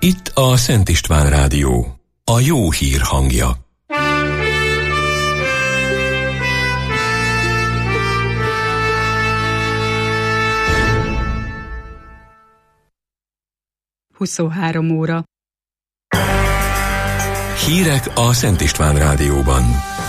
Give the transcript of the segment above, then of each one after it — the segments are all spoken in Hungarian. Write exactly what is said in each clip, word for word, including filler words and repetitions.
Itt a Szent István Rádió, a jó hír hangja. huszonhárom óra. Hírek a Szent István Rádióban.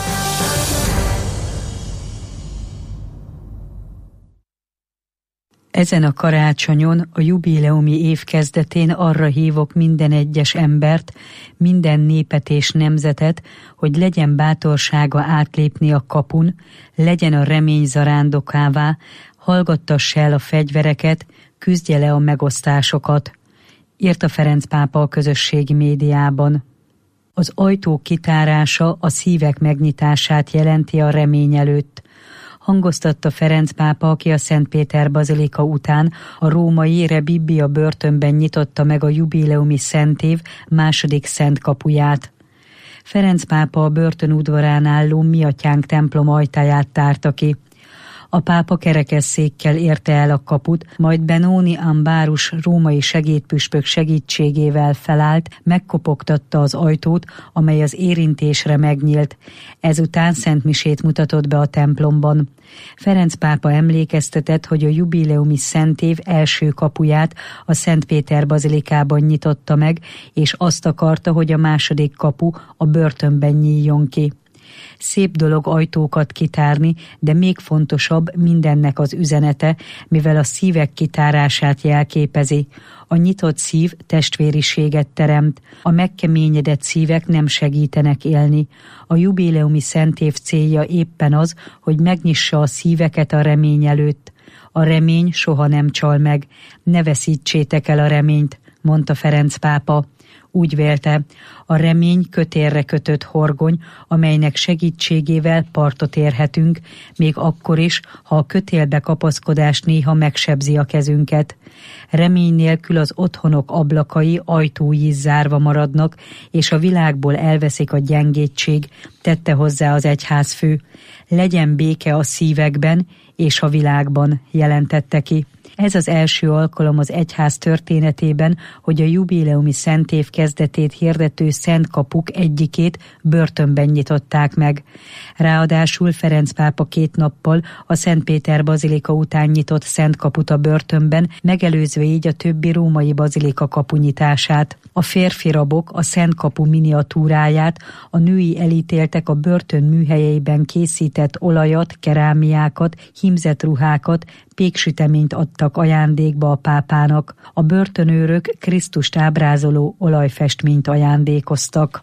Ezen a karácsonyon, a jubileumi év kezdetén arra hívok minden egyes embert, minden népet és nemzetet, hogy legyen bátorsága átlépni a kapun, legyen a remény zarándokává, hallgattassa el a fegyvereket, küzdje le a megosztásokat, írta Ferenc pápa a közösségi médiában. Az ajtó kitárása a szívek megnyitását jelenti a remény előtt, hangoztatta Ferenc pápa, aki a Szent Péter bazilika után a római Re Bibbia börtönben nyitotta meg a jubileumi szentév második szent kapuját. Ferenc pápa a börtön udvarán álló Mi Atyánk templom ajtaját tárta ki. A pápa kerekesszékkel érte el a kaput, majd Benoni Ambárus római segédpüspök segítségével felállt, megkopogtatta az ajtót, amely az érintésre megnyílt. Ezután szentmisét mutatott be a templomban. Ferenc pápa emlékeztetett, hogy a jubileumi szentév első kapuját a Szent Péter bazilikában nyitotta meg, és azt akarta, hogy a második kapu a börtönben nyíljon ki. Szép dolog ajtókat kitárni, de még fontosabb mindennek az üzenete, mivel a szívek kitárását jelképezi. A nyitott szív testvériséget teremt, a megkeményedett szívek nem segítenek élni. A jubileumi szentév célja éppen az, hogy megnyissa a szíveket a remény előtt. A remény soha nem csal meg, ne veszítsétek el a reményt, mondta Ferenc pápa. Úgy vélte, a remény kötélre kötött horgony, amelynek segítségével partot érhetünk, még akkor is, ha a kötélbe kapaszkodás néha megsebzi a kezünket. Remény nélkül az otthonok ablakai, ajtói zárva maradnak, és a világból elveszik a gyengétség, tette hozzá az egyházfő. Legyen béke a szívekben és a világban, jelentette ki. Ez az első alkalom az egyház történetében, hogy a jubileumi szentév kezdetét hirdető szent kapuk egyikét börtönben nyitották meg. Ráadásul Ferenc pápa két nappal a Szent Péter bazilika után nyitott szent kaput a börtönben, megelőzve így a többi római bazilika kapunyitását. A férfi rabok a szent kapu miniatúráját, a női elítéltek a börtön műhelyeiben készített olajat, kerámiákat, hímzett ruhákat, péksüteményt adtak ajándékba a pápának. A börtönőrök Krisztust ábrázoló olajfestményt ajándékoztak.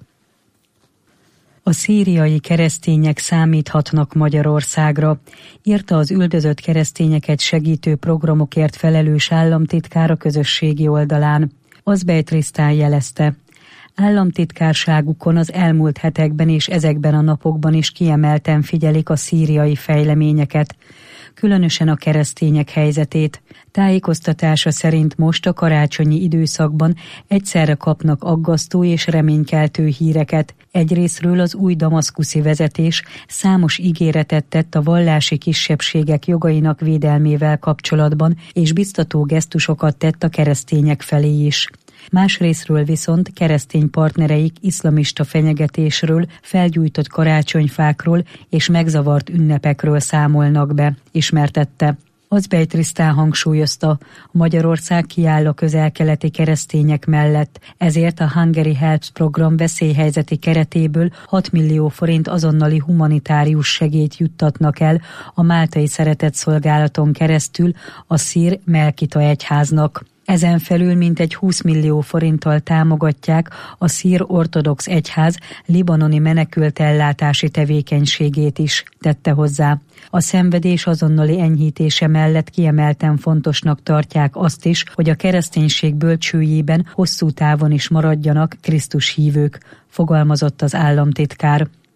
A szíriai keresztények számíthatnak Magyarországra, írta az üldözött keresztényeket segítő programokért felelős államtitkár a közösségi oldalán. Azbej Trisztán jelezte, államtitkárságukon az elmúlt hetekben és ezekben a napokban is kiemelten figyelik a szíriai fejleményeket, különösen a keresztények helyzetét. Tájékoztatása szerint most a karácsonyi időszakban egyszerre kapnak aggasztó és reménykeltő híreket. Egyrészről az új damaszkuszi vezetés számos ígéretet tett a vallási kisebbségek jogainak védelmével kapcsolatban, és biztató gesztusokat tett a keresztények felé is. Másrészről viszont keresztény partnereik iszlamista fenyegetésről, felgyújtott karácsonyfákról és megzavart ünnepekről számolnak be, ismertette. Azbej Trisztán hangsúlyozta, Magyarország kiáll a közel-keleti keresztények mellett, ezért a Hungary Helps program veszélyhelyzeti keretéből hat millió forint azonnali humanitárius segélyt juttatnak el a máltai szeretetszolgálaton keresztül a szír Melkita egyháznak. Ezen felül mintegy húsz millió forinttal támogatják a szír ortodox egyház libanoni menekültellátási tevékenységét is, tette hozzá. A szenvedés azonnali enyhítése mellett kiemelten fontosnak tartják azt is, hogy a kereszténység bölcsőjében hosszú távon is maradjanak Krisztus hívők, fogalmazott az államtitkár.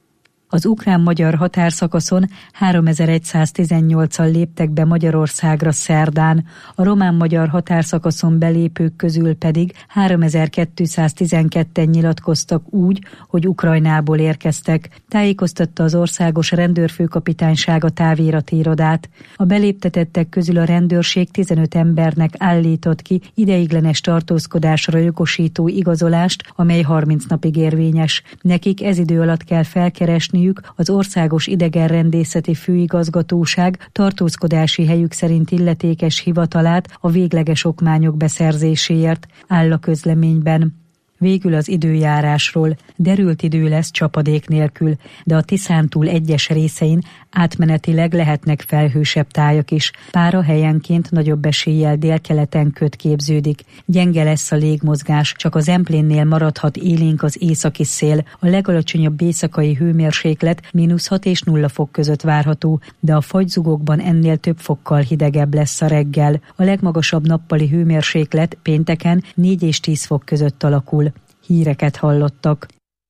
Az ukrán-magyar határszakaszon háromezer-száztizennyolcan léptek be Magyarországra szerdán, a román-magyar határszakaszon belépők közül pedig háromezer-kétszáztizenketten nyilatkoztak úgy, hogy Ukrajnából érkeztek, tájékoztatta az Országos Rendőrfőkapitányság a távirati irodát. A beléptetettek közül a rendőrség tizenöt embernek állított ki ideiglenes tartózkodásra jogosító igazolást, amely harminc napig érvényes. Nekik ez idő alatt kell felkeresniük az Országos Idegenrendészeti Főigazgatóság tartózkodási helyük szerint illetékes hivatalát a végleges okmányok beszerzéséért, áll a közleményben. Végül az időjárásról. Derült idő lesz csapadék nélkül, de a Tiszántúl egyes részein átmenetileg lehetnek felhősebb tájak is. Pára helyenként nagyobb eséllyel délkeleten köt képződik. Gyenge lesz a légmozgás, csak az Emplénnél maradhat élénk az északi szél. A legalacsonyabb éjszakai hőmérséklet mínusz hat és nulla fok között várható, de a fagyzugokban ennél több fokkal hidegebb lesz a reggel. A legmagasabb nappali hőmérséklet pénteken négy és tíz fok között alakul. Híreket hallottak.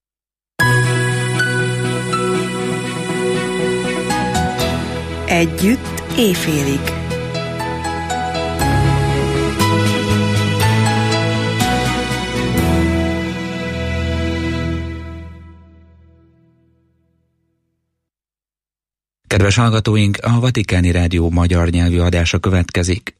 Együtt éjfélig. Kedves hallgatóink, a Vatikáni Rádió magyar nyelvű adása következik.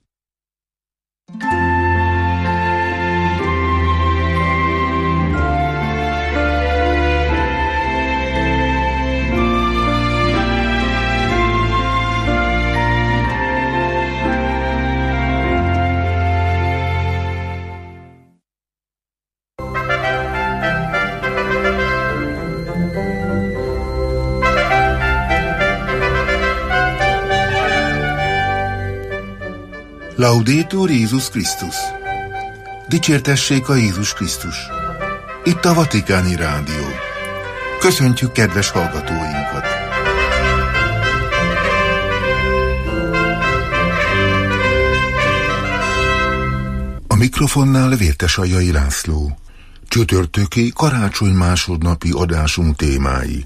Laudetur Jézus Krisztus! Dicsértessék a Jézus Krisztus! Itt a Vatikáni Rádió. Köszöntjük kedves hallgatóinkat! A mikrofonnál Vértesajai László. Csütörtöki karácsony másodnapi adásunk témái.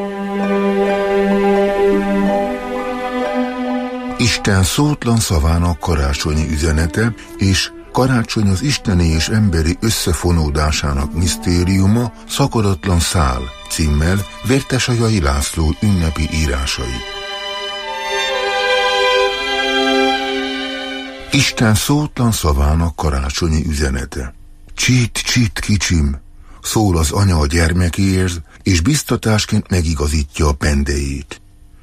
Isten szótlan szavának karácsonyi üzenete és karácsony az isteni és emberi összefonódásának misztériuma szakadatlan szál címmel Vértesajai László ünnepi írásai. Isten szótlan szavának karácsonyi üzenete. Csít, csít, kicsim, szól az anya a gyermekéhez, és biztatásként megigazítja a pendejét.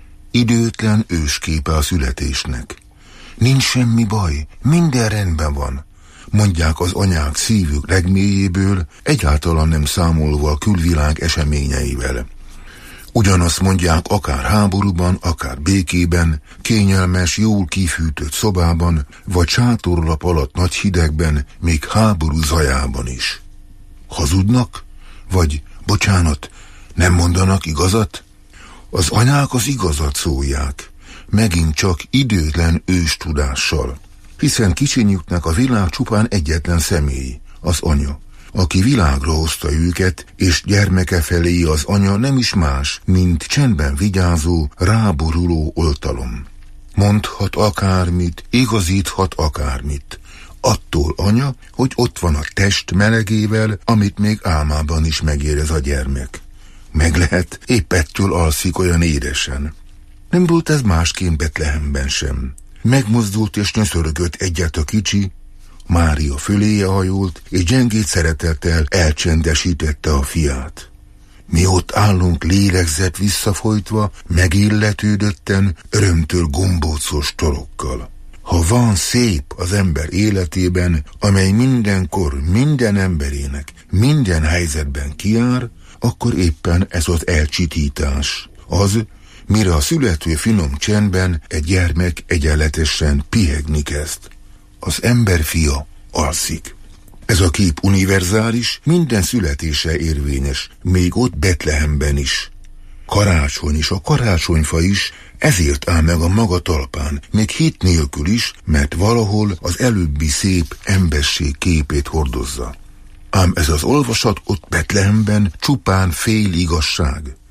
Időtlen ősképe a születésnek. Nincs semmi baj, minden rendben van, mondják az anyák szívük legmélyéből, egyáltalán nem számolva a külvilág eseményeivel. Ugyanazt mondják akár háborúban, akár békében, kényelmes, jól kifűtött szobában, vagy sátorlap alatt nagy hidegben, még háború zajában is. Hazudnak? Vagy, bocsánat, nem mondanak igazat? Az anyák az igazat szólják, megint csak időtlen őstudással, hiszen kicsinyüknek a világ csupán egyetlen személy, az anya, aki világra hozta őket, és gyermeke felé az anya nem is más, mint csendben vigyázó, ráboruló oltalom. Mondhat akármit, igazíthat akármit. Attól anya, hogy ott van a test melegével, amit még álmában is megérez a gyermek. Meg lehet, épp ettől alszik olyan édesen. Nem volt ez másként Betlehemben sem. Megmozdult és nyöszörgött egyet a kicsi, Mária föléje hajolt, és gyengét szeretettel elcsendesítette a fiát. Mi ott állunk lélegzett visszafolytva, megilletődötten, örömtől gombócos torokkal. Ha van szép az ember életében, amely mindenkor minden emberének, minden helyzetben kijár, akkor éppen ez az elcsitítás. Az, mire a születő finom csendben egy gyermek egyenletesen pihegni kezd. Az ember fia alszik. Ez a kép univerzális, minden születése érvényes, még ott Betlehemben is. Karácsony is, a karácsonyfa is, ezért áll meg a maga talpán, még hit nélkül is, mert valahol az előbbi szép emberség képét hordozza. Ám ez az olvasat ott Betlehemben csupán fél igazság.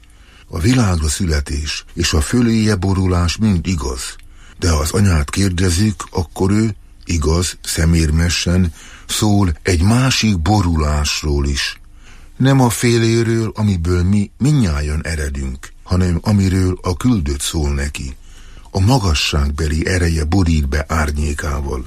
A világra születés és a föléje borulás mind igaz, de ha az anyát kérdezik, akkor ő, igaz, szemérmesen, szól egy másik borulásról is. Nem a féléről, amiből mi mindnyájan eredünk, hanem amiről a küldött szól neki. A magasságbeli ereje borít be árnyékával.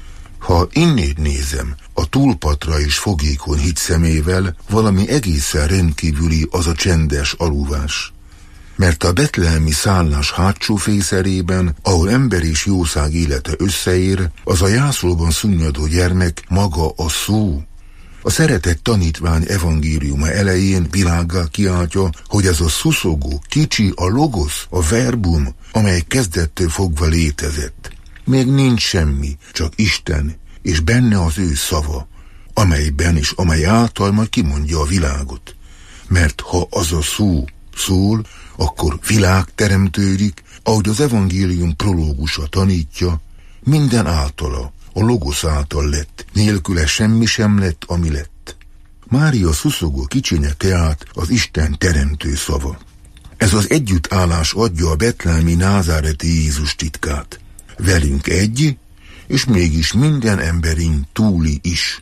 Ha innét nézem, a túlpatra is fogékony hitszemével, valami egészen rendkívüli az a csendes aluvás. Mert a betlehemi szállás hátsó fészerében, ahol ember és jószág élete összeér, az a jászolban szunnyadó gyermek maga a szó. A szeretett tanítvány evangéliuma elején világgá kiáltja, hogy ez a szuszogó, kicsi, a logosz, a verbum, amely kezdettől fogva létezett. Még nincs semmi, csak Isten, és benne az ő szava, amelyben és amely által majd kimondja a világot. Mert ha az a szó szól, akkor világ teremtődik, ahogy az evangélium prológusa tanítja, minden általa, a logosz által lett, nélküle semmi sem lett, ami lett. Mária szuszogó kicsinye tehát az Isten teremtő szava. Ez az együttállás adja a betlehemi názáreti Jézus titkát. Velünk egy, és mégis minden emberin túli is.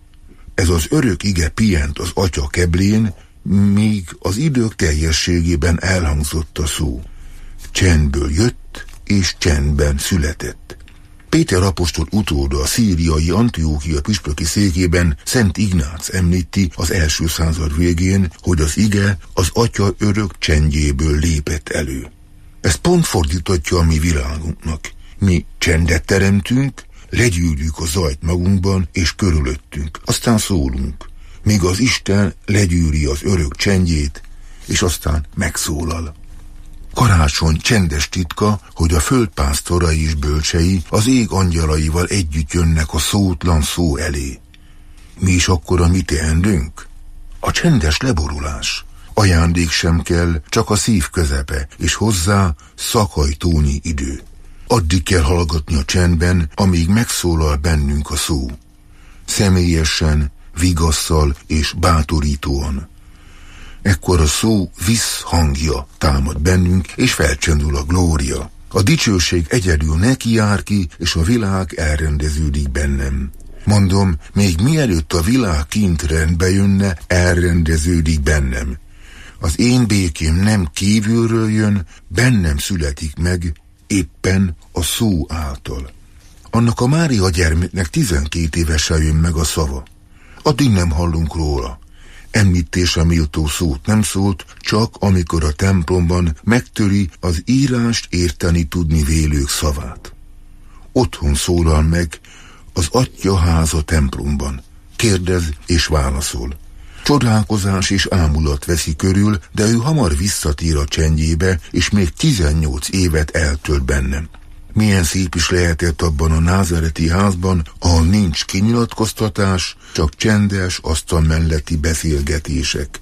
Ez az örök ige pihent az atya keblén, míg az idők teljességében elhangzott a szó. Csendből jött, és csendben született. Péter apostol utóda a szíriai Antiókia püspöki székében Szent Ignác említi az első század végén, hogy az ige az atya örök csendjéből lépett elő. Ez pont fordítatja a mi világunknak. Mi csendet teremtünk, legyűrjük a zajt magunkban és körülöttünk, aztán szólunk, míg az Isten legyűri az örök csendjét, és aztán megszólal. Karácsony csendes titka, hogy a földpásztorai és bölcsei az ég angyalaival együtt jönnek a szótlan szó elé. Mi is akkor a mi teendőnk? A csendes leborulás. Ajándék sem kell, csak a szív közepe, és hozzá szakajtónyi idő. Addig kell hallgatni a csendben, amíg megszólal bennünk a szó. Személyesen, vigasszal és bátorítóan. Ekkor a szó visszhangja támad bennünk, és felcsendül a glória. A dicsőség egyedül neki jár ki, és a világ elrendeződik bennem. Mondom, még mielőtt a világ kint rendbe jönne, elrendeződik bennem. Az én békém nem kívülről jön, bennem születik meg, éppen a szó által. Annak a Mária gyermeknek tizenkét évesen jön meg a szava. Addig nem hallunk róla. Említése méltó szót nem szólt, csak amikor a templomban megtöri az írást érteni tudni vélők szavát. Otthon szólal meg, az Atya háza templomban. Kérdez és válaszol. Csodálkozás és ámulat veszi körül, de ő hamar visszatér a csendjébe, és még tizennyolc évet eltölt bennem. Milyen szép is lehetett abban a názáreti házban, ahol nincs kinyilatkoztatás, csak csendes, asztal melletti beszélgetések.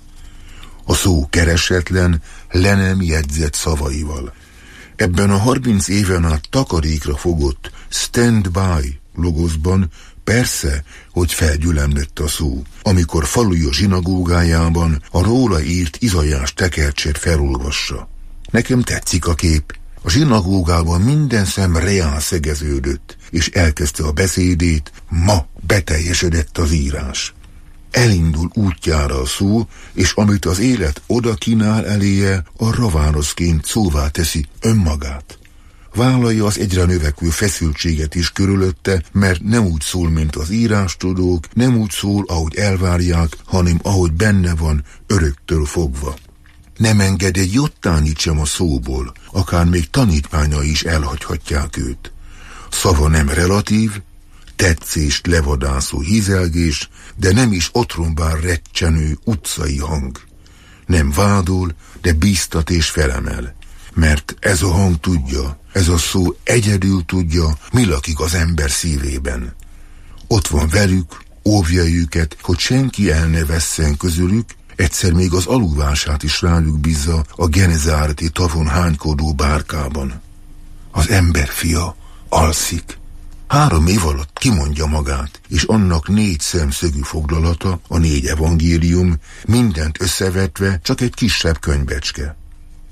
A szó keresetlen, le nem jegyzett szavaival. Ebben a harminc éven át takarékra fogott stand by logoszban persze, hogy felgyülemlett a szó, amikor faluja zsinagógájában a róla írt Izaiás tekercset felolvassa. Nekem tetszik a kép. A zsinagógában minden szem reál szegeződött, és elkezdte a beszédét, ma beteljesedett az írás. Elindul útjára a szó, és amit az élet oda kínál eléje, arra válaszként szóvá teszi önmagát. Vállalja az egyre növekvő feszültséget is körülötte, mert nem úgy szól, mint az írástudók, nem úgy szól, ahogy elvárják, hanem ahogy benne van, öröktől fogva. Nem enged egy jottányit sem a szóból, akár még tanítványai is elhagyhatják őt. Szava nem relatív, tetszést levadászó hízelgés, de nem is otromban recsenő utcai hang. Nem vádol, de bíztat és felemel, mert ez a hang tudja, ez a szó egyedül tudja, mi lakik az ember szívében. Ott van velük, óvja őket, hogy senki el ne vesszen közülük, egyszer még az aluvását is rájuk bízza a Genezáreti tavon hánykodó bárkában. Az ember fia alszik. Három év alatt kimondja magát, és annak négy szemszögű foglalata, a négy evangélium, mindent összevetve csak egy kisebb könyvecske.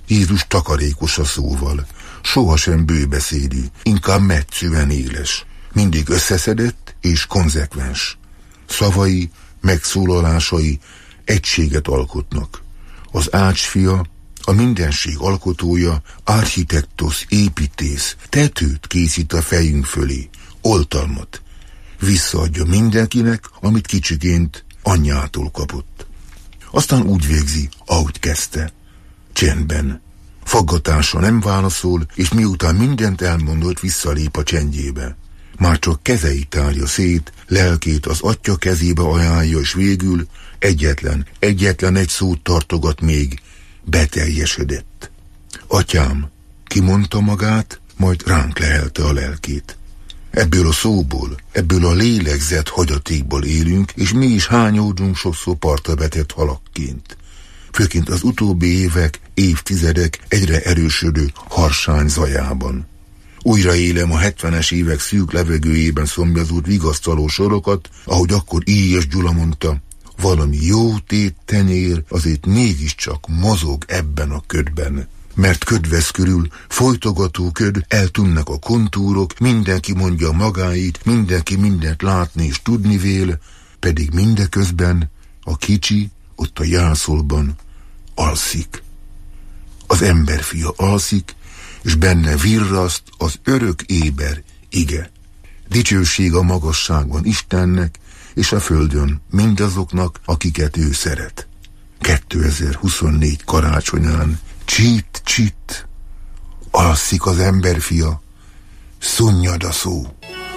Jézus takarékos a szóval, sohasem bőbeszédű, inkább metszően éles, mindig összeszedett és konzekvens. Szavai, megszólalásai egységet alkotnak. Az ácsfia, a mindenség alkotója, architektus, építész, tetőt készít a fejünk fölé, oltalmat. Visszaadja mindenkinek, amit kicsiként anyjától kapott. Aztán úgy végzi, ahogy kezdte. Csendben. Faggatása nem válaszol, és miután mindent elmondott, visszalép a csendjébe. Már csak kezeit tárja szét, lelkét az atya kezébe ajánlja, és végül egyetlen, egyetlen egy szót tartogat még, beteljesedett. Atyám, kimondta magát, majd ránk lehelte a lelkét. Ebből a szóból, ebből a lélegzett hagyatékból élünk, és mi is hányódunk sokszor partra vetett halakként. Főként az utóbbi évek, évtizedek egyre erősödő harsány zajában. Újra élem a hetvenes évek szűk levegőjében szomjazott vigasztaló sorokat, ahogy akkor Íjes Gyula mondta, valami jó tét tenyér azért mégiscsak mozog ebben a ködben. Mert köd vesz körül, folytogató köd, eltűnnek a kontúrok, mindenki mondja magáit, mindenki mindent látni és tudni vél, pedig mindeközben a kicsi ott a jászolban alszik. Az emberfia alszik, és benne virraszt az örök éber ige. Dicsőség a magasságban Istennek, és a földön mindazoknak, akiket ő szeret. kétezer-huszonnégy karácsonyán csít, csít, alszik az emberfia, szunnyad a szó.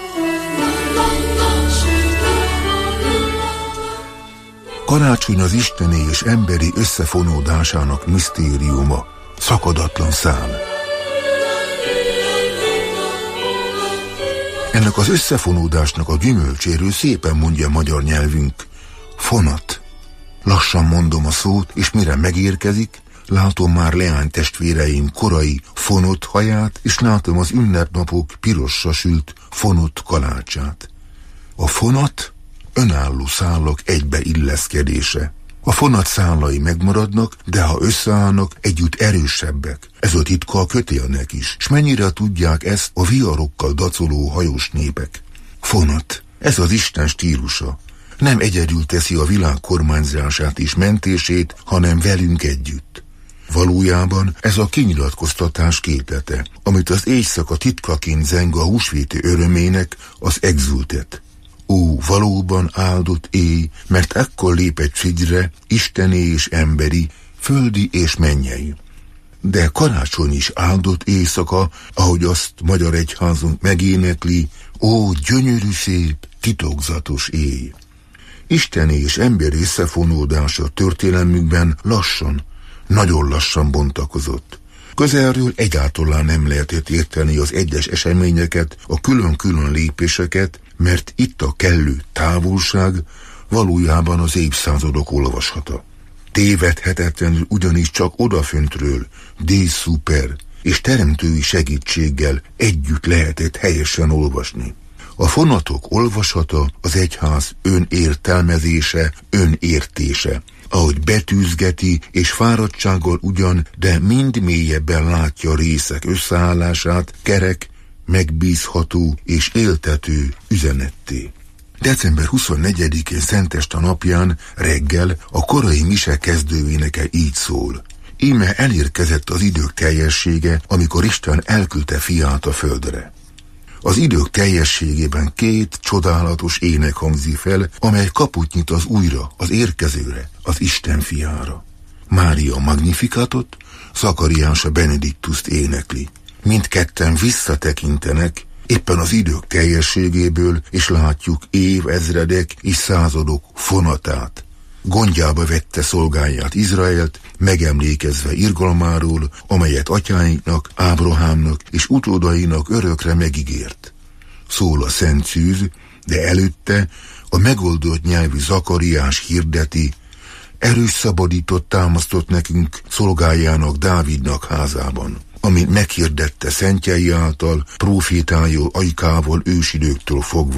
Karácsony az isteni és emberi összefonódásának misztériuma, szakadatlan szál. Ennek az összefonódásnak a gyümölcséről szépen mondja magyar nyelvünk, fonat. Lassan mondom a szót, és mire megérkezik, látom már leánytestvéreim korai fonott haját, és látom az ünnepnapok pirosra sült fonott kalácsát. A fonat önálló szálak egybeilleszkedése. A fonat szálai megmaradnak, de ha összeállnak, együtt erősebbek. Ez a titka a kötélnek is, s mennyire tudják ezt a viharokkal dacoló hajós népek. Fonat, ez az Isten stílusa. Nem egyedül teszi a világ kormányzását és mentését, hanem velünk együtt. Valójában ez a kinyilatkoztatás képlete, amit az éjszaka titkaként zeng a húsvéti örömének, az exultet. Ó, valóban áldott éj, mert ekkor lép egy figyre, isteni és emberi, földi és mennyei. De karácsony is áldott éjszaka, ahogy azt magyar egyházunk megénekli, ó, gyönyörű szép, titokzatos éj. Isteni és emberi összefonódása történelmükben lassan, nagyon lassan bontakozott. Közelről egyáltalán nem lehetett érteni az egyes eseményeket, a külön-külön lépéseket, mert itt a kellő távolság valójában az évszázadok olvashata. Tévedhetetlenül ugyanis csak odaföntről, de szuper és teremtői segítséggel együtt lehetett helyesen olvasni. A fonatok olvasata az egyház önértelmezése, önértése, ahogy betűzgeti és fáradtsággal ugyan, de mind mélyebben látja a részek összeállását, kerek, megbízható és éltető üzenetté. december huszonnegyedikén Szenteste napján reggel a korai mise kezdőéneke így szól. Íme elérkezett az idők teljessége, amikor Isten elküldte fiát a földre. Az idők teljességében két csodálatos ének hangzik fel, amely kaput nyit az újra, az érkezőre, az Isten fiára. Mária Magnificatot, Zakariás a Benediktust énekli. Mindketten visszatekintenek, éppen az idők teljességéből, és látjuk évezredek és századok fonatát. Gondjába vette szolgáját Izraelt, megemlékezve irgalmáról, amelyet atyáinknak, Ábrahámnak és utódainak örökre megígért. Szól a Szent Szűz, de előtte a megoldott nyelvű Zakariás hirdeti, erős szabadított támasztott nekünk szolgájának Dávidnak házában, amit meghirdette szentjei által, prófétája Ajkával ősidőktől fogva.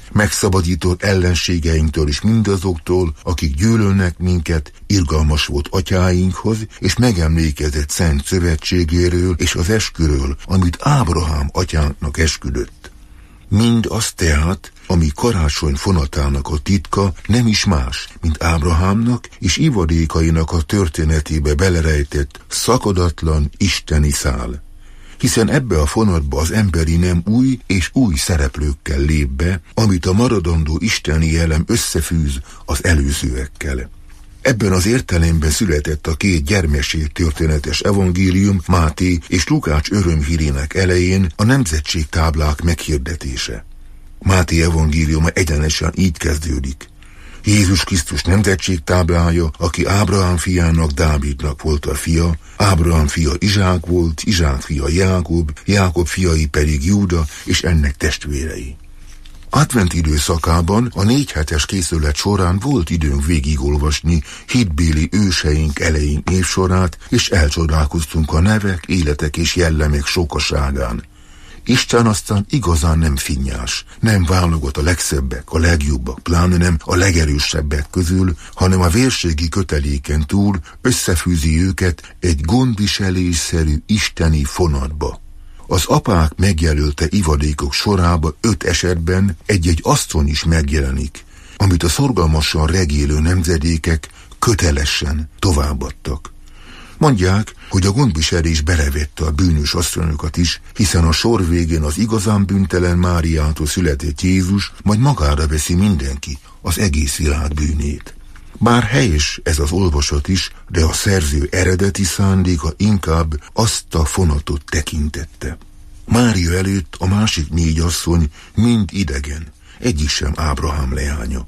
megszabadított ellenségeinktől és mindazoktól, akik gyűlölnek minket, irgalmas volt atyáinkhoz, és megemlékezett szent szövetségéről és az esküről, amit Ábrahám atyánknak esküdött. Mind az tehát, ami karácsony fonatának a titka, nem is más, mint Ábrahámnak és ivadékainak a történetébe belerejtett szakadatlan isteni szál. Hiszen ebbe a fonatba az emberi nem új és új szereplőkkel lép be, amit a maradandó isteni elem összefűz az előzőekkel. Ebben az értelemben született a két gyermesség történetes evangélium Máté és Lukács örömhírének elején a nemzetségtáblák meghirdetése. Máté evangéliuma egyenesen így kezdődik. Jézus Krisztus nemzetségtáblája, aki Ábrahám fiának, Dávidnak volt a fia, Ábrahám fia Izsák volt, Izsák fia Jákob, Jákob fiai pedig Júda és ennek testvérei. Advent időszakában a négy hetes készület során volt időnk végigolvasni hitbéli őseink eleink névsorát, és elcsodálkoztunk a nevek, életek és jellemek sokaságán. Isten aztán igazán nem finnyás, nem válogat a legszebbek, a legjobbak, pláne nem a legerősebbek közül, hanem a vérségi köteléken túl összefűzi őket egy gondviselésszerű isteni fonatba. Az apák megjelölte ivadékok sorába öt esetben egy-egy asszony is megjelenik, amit a szorgalmasan regélő nemzedékek kötelesen továbbadtak. Mondják, hogy a gondviselés belevette a bűnös asszonyokat is, hiszen a sor végén az igazán bűntelen Máriától született Jézus majd magára veszi mindenki az egész világ bűnét. Bár helyes ez az olvasat is, de a szerző eredeti szándéka inkább azt a fonatot tekintette. Mária előtt a másik négy asszony mind idegen, egyik sem Ábrahám leánya.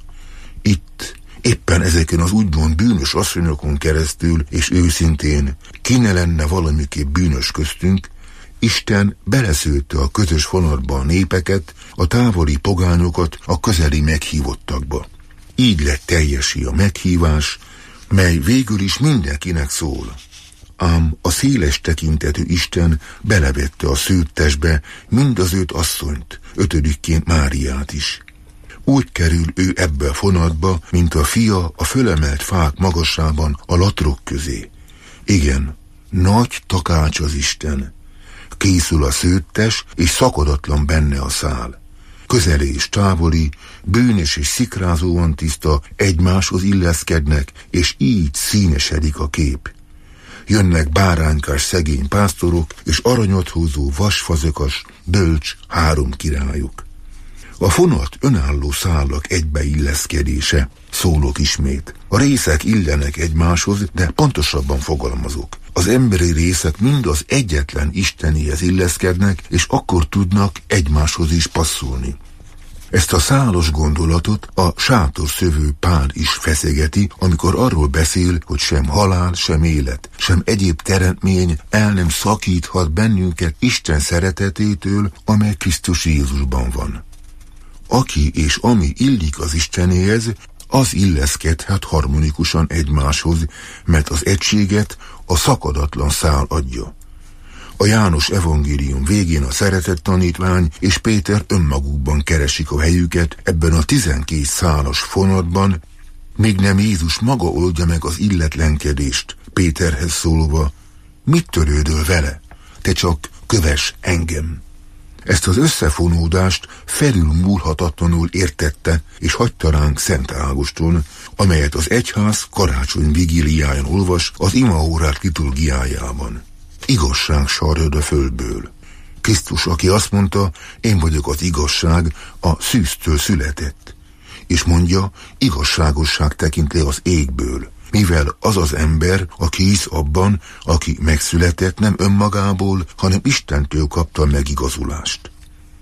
Itt, éppen ezeken az úgymond bűnös asszonyokon keresztül, és őszintén, ki ne lenne valamiképp bűnös köztünk, Isten beleszőtte a közös fonatba a népeket, a távoli pogányokat a közeli meghívottakba. Így lett teljesi a meghívás, mely végül is mindenkinek szól. Ám a széles tekintetű Isten belevette a szőtt testbe mind az öt asszonyt, ötödikként Máriát is. Úgy kerül ő ebbe a fonatba, mint a fia a fölemelt fák magasában a latrok közé. Igen, nagy takács az Isten. Készül a szőttes, és szakadatlan benne a szál. Közeli és távoli, bűnös és szikrázóan tiszta egymáshoz illeszkednek, és így színesedik a kép. Jönnek báránykás szegény pásztorok, és aranyat húzó vasfazekas, bölcs három királyok. A fonat önálló szálak egybeilleszkedése, szólok ismét. A részek illenek egymáshoz, de pontosabban fogalmazok. Az emberi részek mind az egyetlen Istenéhez illeszkednek, és akkor tudnak egymáshoz is passzolni. Ezt a szálos gondolatot a sátorszövő Pál is feszegeti, amikor arról beszél, hogy sem halál, sem élet, sem egyéb teremtmény el nem szakíthat bennünket Isten szeretetétől, amely Krisztus Jézusban van. Aki és ami illik az Istenéhez, az illeszkedhet harmonikusan egymáshoz, mert az egységet a szakadatlan szál adja. A János evangélium végén a szeretett tanítvány és Péter önmagukban keresik a helyüket ebben a tizenkét szálas fonatban, még nem Jézus maga oldja meg az illetlenkedést, Péterhez szólva, mit törődöl vele, te csak kövess engem. Ezt az összefonódást felülmúlhatatlanul értette és hagyta ránk Szent Ágoston, amelyet az egyház karácsony vigíliáján olvas az imaórák liturgiájában. Igazság sarjad a földből. Krisztus, aki azt mondta, én vagyok az igazság, a szűztől született. És mondja, igazságosság tekint le az égből, mivel az az ember, aki hisz abban, aki megszületett nem önmagából, hanem Istentől kapta a megigazulást.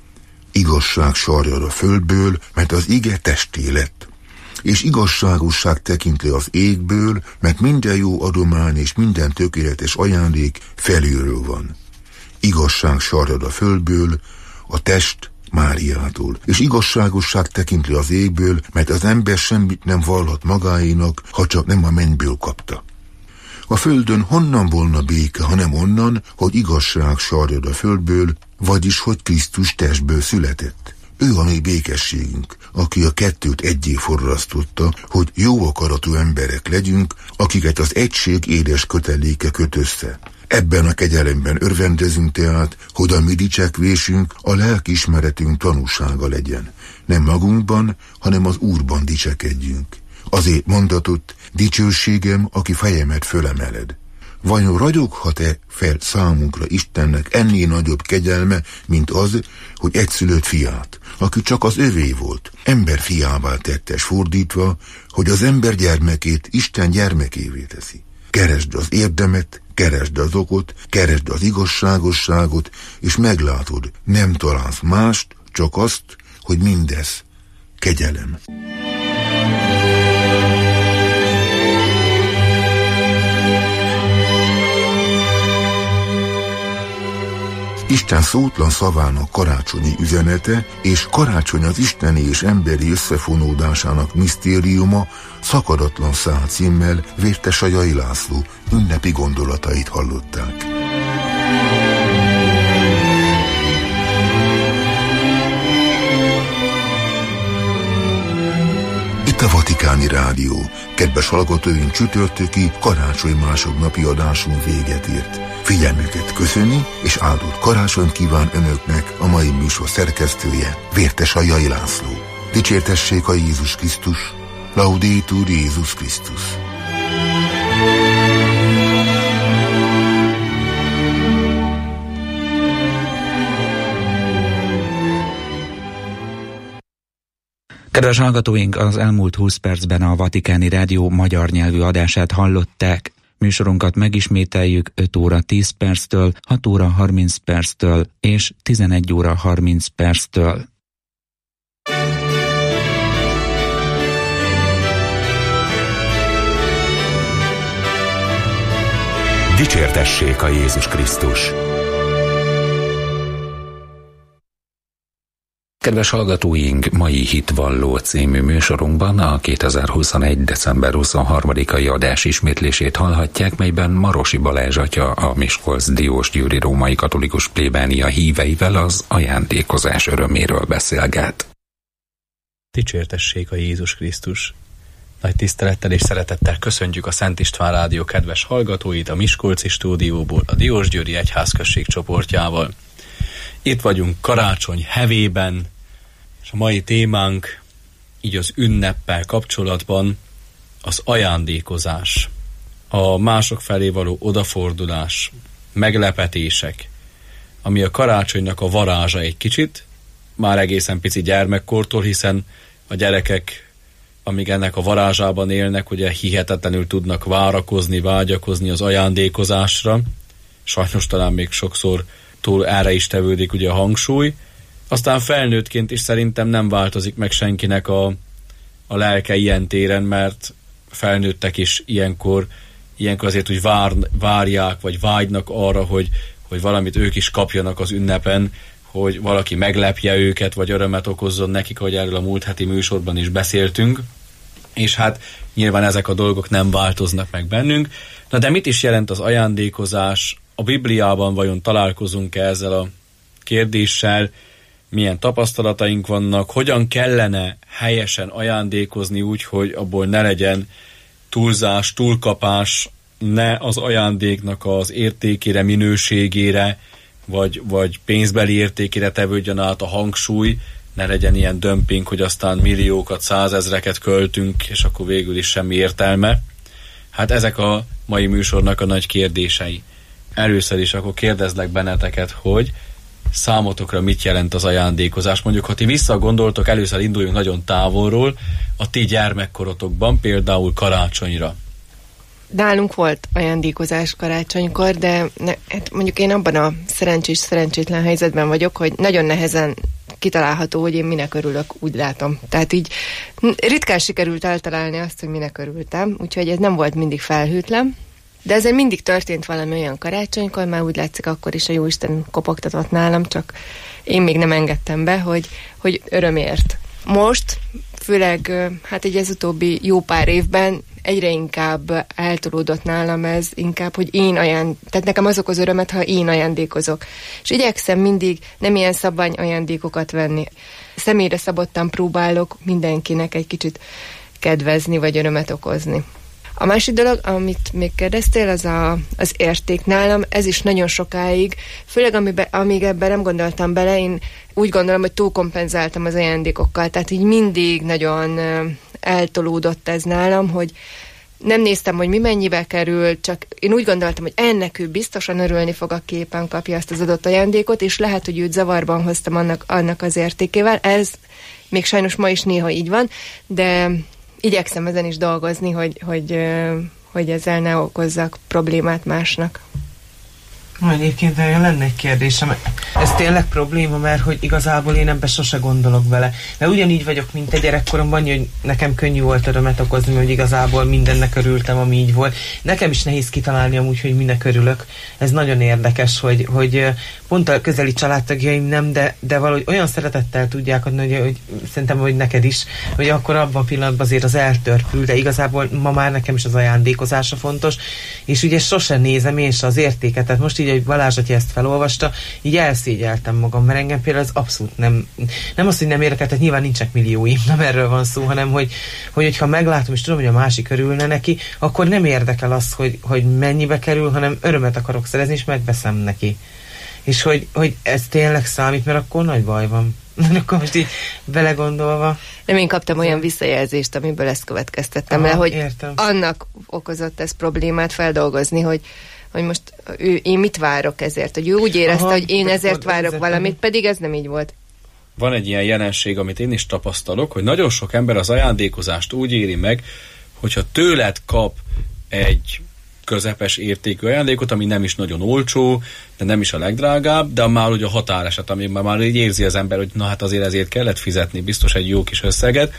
Igazság sarjad a földből, mert az ige testé lett. És igazságosság tekint le az égből, mert minden jó adomány és minden tökéletes ajándék felülről van. Igazság sarjad a földből, a test Máriától, és igazságosság tekint le az égből, mert az ember semmit nem vallhat magáénak, ha csak nem a mennyből kapta. A földön honnan volna béke, hanem onnan, hogy igazság sarjad a földből, vagyis hogy Krisztus testből született. Ő a mi békességünk, aki a kettőt egyé forrasztotta, hogy jó akaratú emberek legyünk, akiket az egység édes köteléke köt össze. Ebben a kegyelemben örvendezünk tehát, hogy a mi dicsekvésünk a lelkiismeretünk tanúsága legyen. Nem magunkban, hanem az Úrban dicsekedjünk. Azért mondatott, dicsőségem, aki fejemet fölemeled. Vajon ragyoghat-e fel számunkra Istennek ennél nagyobb kegyelme, mint az, hogy egyszülött fiát, aki csak az övé volt, ember fiává tettes fordítva, hogy az ember gyermekét Isten gyermekévé teszi. Keresd az érdemet, keresd az okot, keresd az igazságosságot, és meglátod, nem találsz mást, csak azt, hogy mindez kegyelem. Isten szótlan szavának karácsonyi üzenete és karácsony az isteni és emberi összefonódásának misztériuma Szakadatlan szál címmel Vértesajai László ünnepi gondolatait hallották. Itt a Vatikáni Rádió. Kedves hallgatóink, csütörtöki karácsony másodnapi adásunk véget ért. Figyelmüket köszöni és áldott karácsonyt kíván önöknek a mai műsor szerkesztője, Vértesajai László. Dicsértessék a Jézus Krisztus, Laudetur Jézus Krisztus. Kedves hallgatóink, az elmúlt húsz percben a Vatikáni Rádió magyar nyelvű adását hallották. Műsorunkat megismételjük öt óra tíz perctől, hat óra harminc perctől és tizenegy óra harminc perctől. Dicsértessék a Jézus Krisztus! Kedves hallgatóink, mai Hitvalló című műsorunkban a kétezer-huszonegy. december huszonharmadikai adás ismétlését hallhatják, melyben Marosi Balázs atya, a Miskolc Diósgyőri római katolikus plébánia híveivel az ajándékozás öröméről beszélget. Dicsértessék a Jézus Krisztus! Nagy tisztelettel és szeretettel köszöntjük a Szent István Rádió kedves hallgatóit a Miskolci stúdióból, a Diósgyőri Egyházközség csoportjával. Itt vagyunk karácsony hevében, és a mai témánk így az ünneppel kapcsolatban az ajándékozás, a mások felé való odafordulás, meglepetések, ami a karácsonynak a varázsa egy kicsit, már egészen pici gyermekkortól, hiszen a gyerekek, amíg ennek a varázsában élnek, ugye hihetetlenül tudnak várakozni, vágyakozni az ajándékozásra, sajnos talán még sokszor túl erre is tevődik ugye a hangsúly. Aztán felnőttként is szerintem nem változik meg senkinek a, a lelke ilyen téren, mert felnőttek is ilyenkor, ilyenkor azért úgy vár, várják, vagy vágynak arra, hogy, hogy valamit ők is kapjanak az ünnepen, hogy valaki meglepje őket, vagy örömet okozzon nekik, ahogy erről a múlt heti műsorban is beszéltünk. És hát nyilván ezek a dolgok nem változnak meg bennünk. Na de mit is jelent az ajándékozás? A Bibliában vajon találkozunk-e ezzel a kérdéssel? Milyen tapasztalataink vannak? Hogyan kellene helyesen ajándékozni úgy, hogy abból ne legyen túlzás, túlkapás, ne az ajándéknak az értékére, minőségére, vagy, vagy pénzbeli értékére tevődjön át a hangsúly, ne legyen ilyen dömping, hogy aztán milliókat, százezreket költünk, és akkor végül is semmi értelme. Hát ezek a mai műsornak a nagy kérdései. Először is akkor kérdezlek benneteket, hogy számotokra mit jelent az ajándékozás. Mondjuk, ha ti visszagondoltok, először induljunk nagyon távolról, a ti gyermekkorotokban, például karácsonyra. Nálunk volt ajándékozás karácsonykor, de ne, hát mondjuk én abban a szerencsés, szerencsétlen helyzetben vagyok, hogy nagyon nehezen kitalálható, hogy én minek örülök, úgy látom. Tehát így ritkán sikerült eltalálni azt, hogy minek örültem, úgyhogy ez nem volt mindig felhűtlen. De ezzel mindig történt valami olyan karácsonykor, már úgy látszik, akkor is a Jóisten kopogtatott nálam, csak én még nem engedtem be, hogy, hogy örömért. Most, főleg hát így ez utóbbi jó pár évben egyre inkább eltolódott nálam ez, inkább, hogy én ajánl... Tehát nekem az okoz örömet, ha én ajándékozok. És igyekszem mindig nem ilyen szabvány ajándékokat venni. Személyre szabottan próbálok mindenkinek egy kicsit kedvezni, vagy örömet okozni. A másik dolog, amit még kérdeztél, az a, az érték nálam. Ez is nagyon sokáig, főleg amibe, amíg ebben nem gondoltam bele, én úgy gondolom, hogy túlkompenzáltam az ajándékokkal. Tehát így mindig nagyon eltolódott ez nálam, hogy nem néztem, hogy mi mennyibe kerül, csak én úgy gondoltam, hogy ennek ő biztosan örülni fog, a képen kapja azt az adott ajándékot, és lehet, hogy őt zavarban hoztam annak, annak az értékével. Ez még sajnos ma is néha így van, de igyekszem ezen is dolgozni, hogy, hogy, hogy ezzel ne okozzak problémát másnak. Egyébként lenne egy kérdésem. Ez tényleg probléma, mert hogy igazából én ebbe sose gondolok bele. Mert ugyanígy vagyok, mint a gyerekkoromban, hogy nekem könnyű volt örömet okozni, hogy igazából mindennek örültem, ami így volt. Nekem is nehéz kitalálni amúgy, hogy minek örülök. Ez nagyon érdekes, hogy, hogy pont a közeli családtagjaim nem, de, de valahogy olyan szeretettel tudják adni, hogy, hogy szerintem, hogy neked is, hogy akkor abban a pillanatban azért az eltörpül, de igazából ma már nekem is az ajándékozása fontos, és ugye sose nézem én se az értéket. Tehát most így, hogy Balázs atya ezt felolvasta, így elszégyeltem magam, mert engem például az abszolút nem, nem az, hogy nem érdekel, tehát nyilván nincsenek millióim, nem erről van szó, hanem hogy, hogy hogyha meglátom, és tudom, hogy a másik örülne neki, akkor nem érdekel az, hogy, hogy mennyibe kerül, hanem örömet akarok szerezni, és megveszem neki. És hogy, hogy ez tényleg számít, mert akkor nagy baj van. Akkor most így belegondolva. Nem, én kaptam olyan visszajelzést, amiből ezt következtettem le, hogy értem. Annak okozott ez problémát feldolgozni, hogy hogy most ő, én mit várok ezért, hogy ő úgy érezte, Aha, hogy én ezért várok ezért valamit, nem. Pedig ez nem így volt. Van egy ilyen jelenség, amit én is tapasztalok, hogy nagyon sok ember az ajándékozást úgy éri meg, hogyha tőled kap egy közepes értékű ajándékot, ami nem is nagyon olcsó, de nem is a legdrágább, de már ugye a határeset, ami már, már így érzi az ember, hogy na hát azért ezért kellett fizetni, biztos egy jó kis összeget,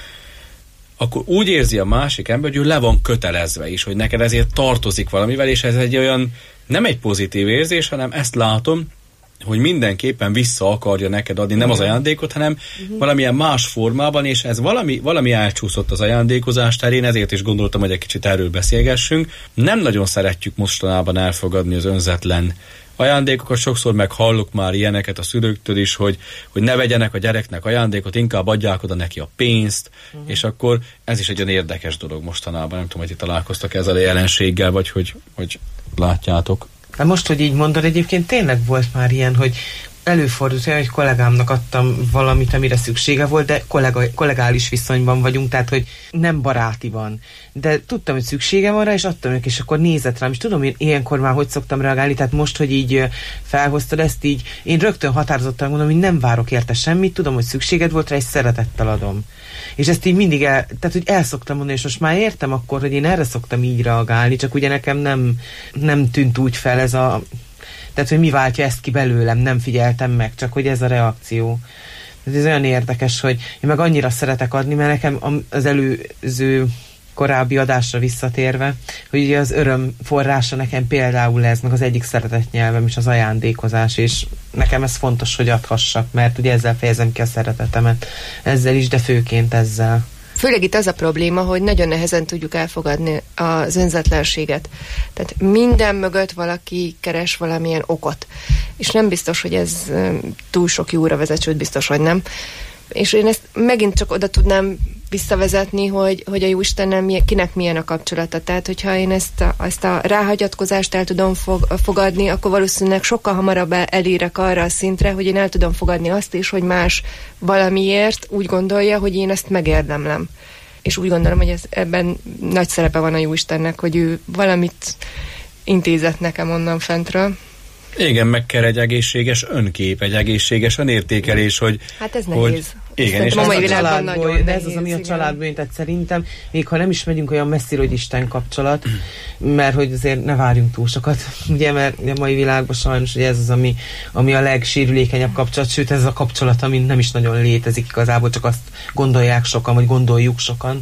akkor úgy érzi a másik ember, hogy ő le van kötelezve is, hogy neked ezért tartozik valamivel, és ez egy olyan, nem egy pozitív érzés, hanem ezt látom, hogy mindenképpen vissza akarja neked adni, nem az ajándékot, hanem uh-huh. valamilyen más formában, és ez valami, valami elcsúszott az ajándékozás terén, ezért is gondoltam, hogy egy kicsit erről beszélgessünk. Nem nagyon szeretjük mostanában elfogadni az önzetlen ajándékokat, sokszor meg hallok már ilyeneket a szülőktől is, hogy, hogy ne vegyenek a gyereknek ajándékot, inkább adják oda neki a pénzt, uh-huh. és akkor ez is egy olyan érdekes dolog mostanában. Nem tudom, hogy ti találkoztak ezzel a jelenséggel, vagy hogy, hogy látjátok. Hát most, hogy így mondod, egyébként tényleg volt már ilyen, hogy előfordult olyan, hogy kollégámnak adtam valamit, amire szüksége volt, de kollega, kollegális viszonyban vagyunk, tehát, hogy nem barátiban. De tudtam, hogy szüksége van rá, és adtam neki, és akkor nézett rám, és tudom, én ilyenkor már hogy szoktam reagálni, tehát most, hogy így felhoztad ezt, így én rögtön határozottan mondom, hogy nem várok érte semmit, tudom, hogy szükséged volt rá, és szeretettel adom. És ezt így mindig el, tehát, hogy el szoktam mondani, és most már értem akkor, hogy én erre szoktam így reagálni, csak ugye nekem nem, nem tűnt úgy fel ez a... Tehát, hogy mi váltja ezt ki belőlem, nem figyeltem meg, csak hogy ez a reakció. Ez olyan érdekes, hogy én meg annyira szeretek adni, mert nekem az előző korábbi adásra visszatérve, hogy ugye az öröm forrása nekem például ez, meg az egyik szeretett nyelvem is az ajándékozás, és nekem ez fontos, hogy adhassak, mert ugye ezzel fejezem ki a szeretetemet. Ezzel is, de főként ezzel. Főleg itt az a probléma, hogy nagyon nehezen tudjuk elfogadni az önzetlenséget. Tehát minden mögött valaki keres valamilyen okot. És nem biztos, hogy ez túl sok jóra vezet, sőt biztos, hogy nem. És én ezt megint csak oda tudnám visszavezetni, hogy, hogy a Jóistennel milyen, kinek milyen a kapcsolata. Tehát, hogyha én ezt a, ezt a ráhagyatkozást el tudom fog, fogadni, akkor valószínűleg sokkal hamarabb elérek arra a szintre, hogy én el tudom fogadni azt is, hogy más valamiért úgy gondolja, hogy én ezt megérdemlem. És úgy gondolom, hogy ez, ebben nagy szerepe van a Jóistennek, hogy ő valamit intézett nekem onnan fentről. Igen, meg kell egy egészséges önkép, egy egészséges önértékelés, hogy... Hát ez hogy, nehéz. Igen, és ez, a családból, de ez az, ami a családból jön, tehát szerintem, még ha nem is megyünk olyan messzire, hogy Isten kapcsolat, mert hogy azért ne várjunk túl sokat, ugye, mert a mai világban sajnos, hogy ez az, ami, ami a legsérülékenyebb kapcsolat, sőt ez a kapcsolat, ami nem is nagyon létezik igazából, csak azt gondolják sokan, vagy gondoljuk sokan,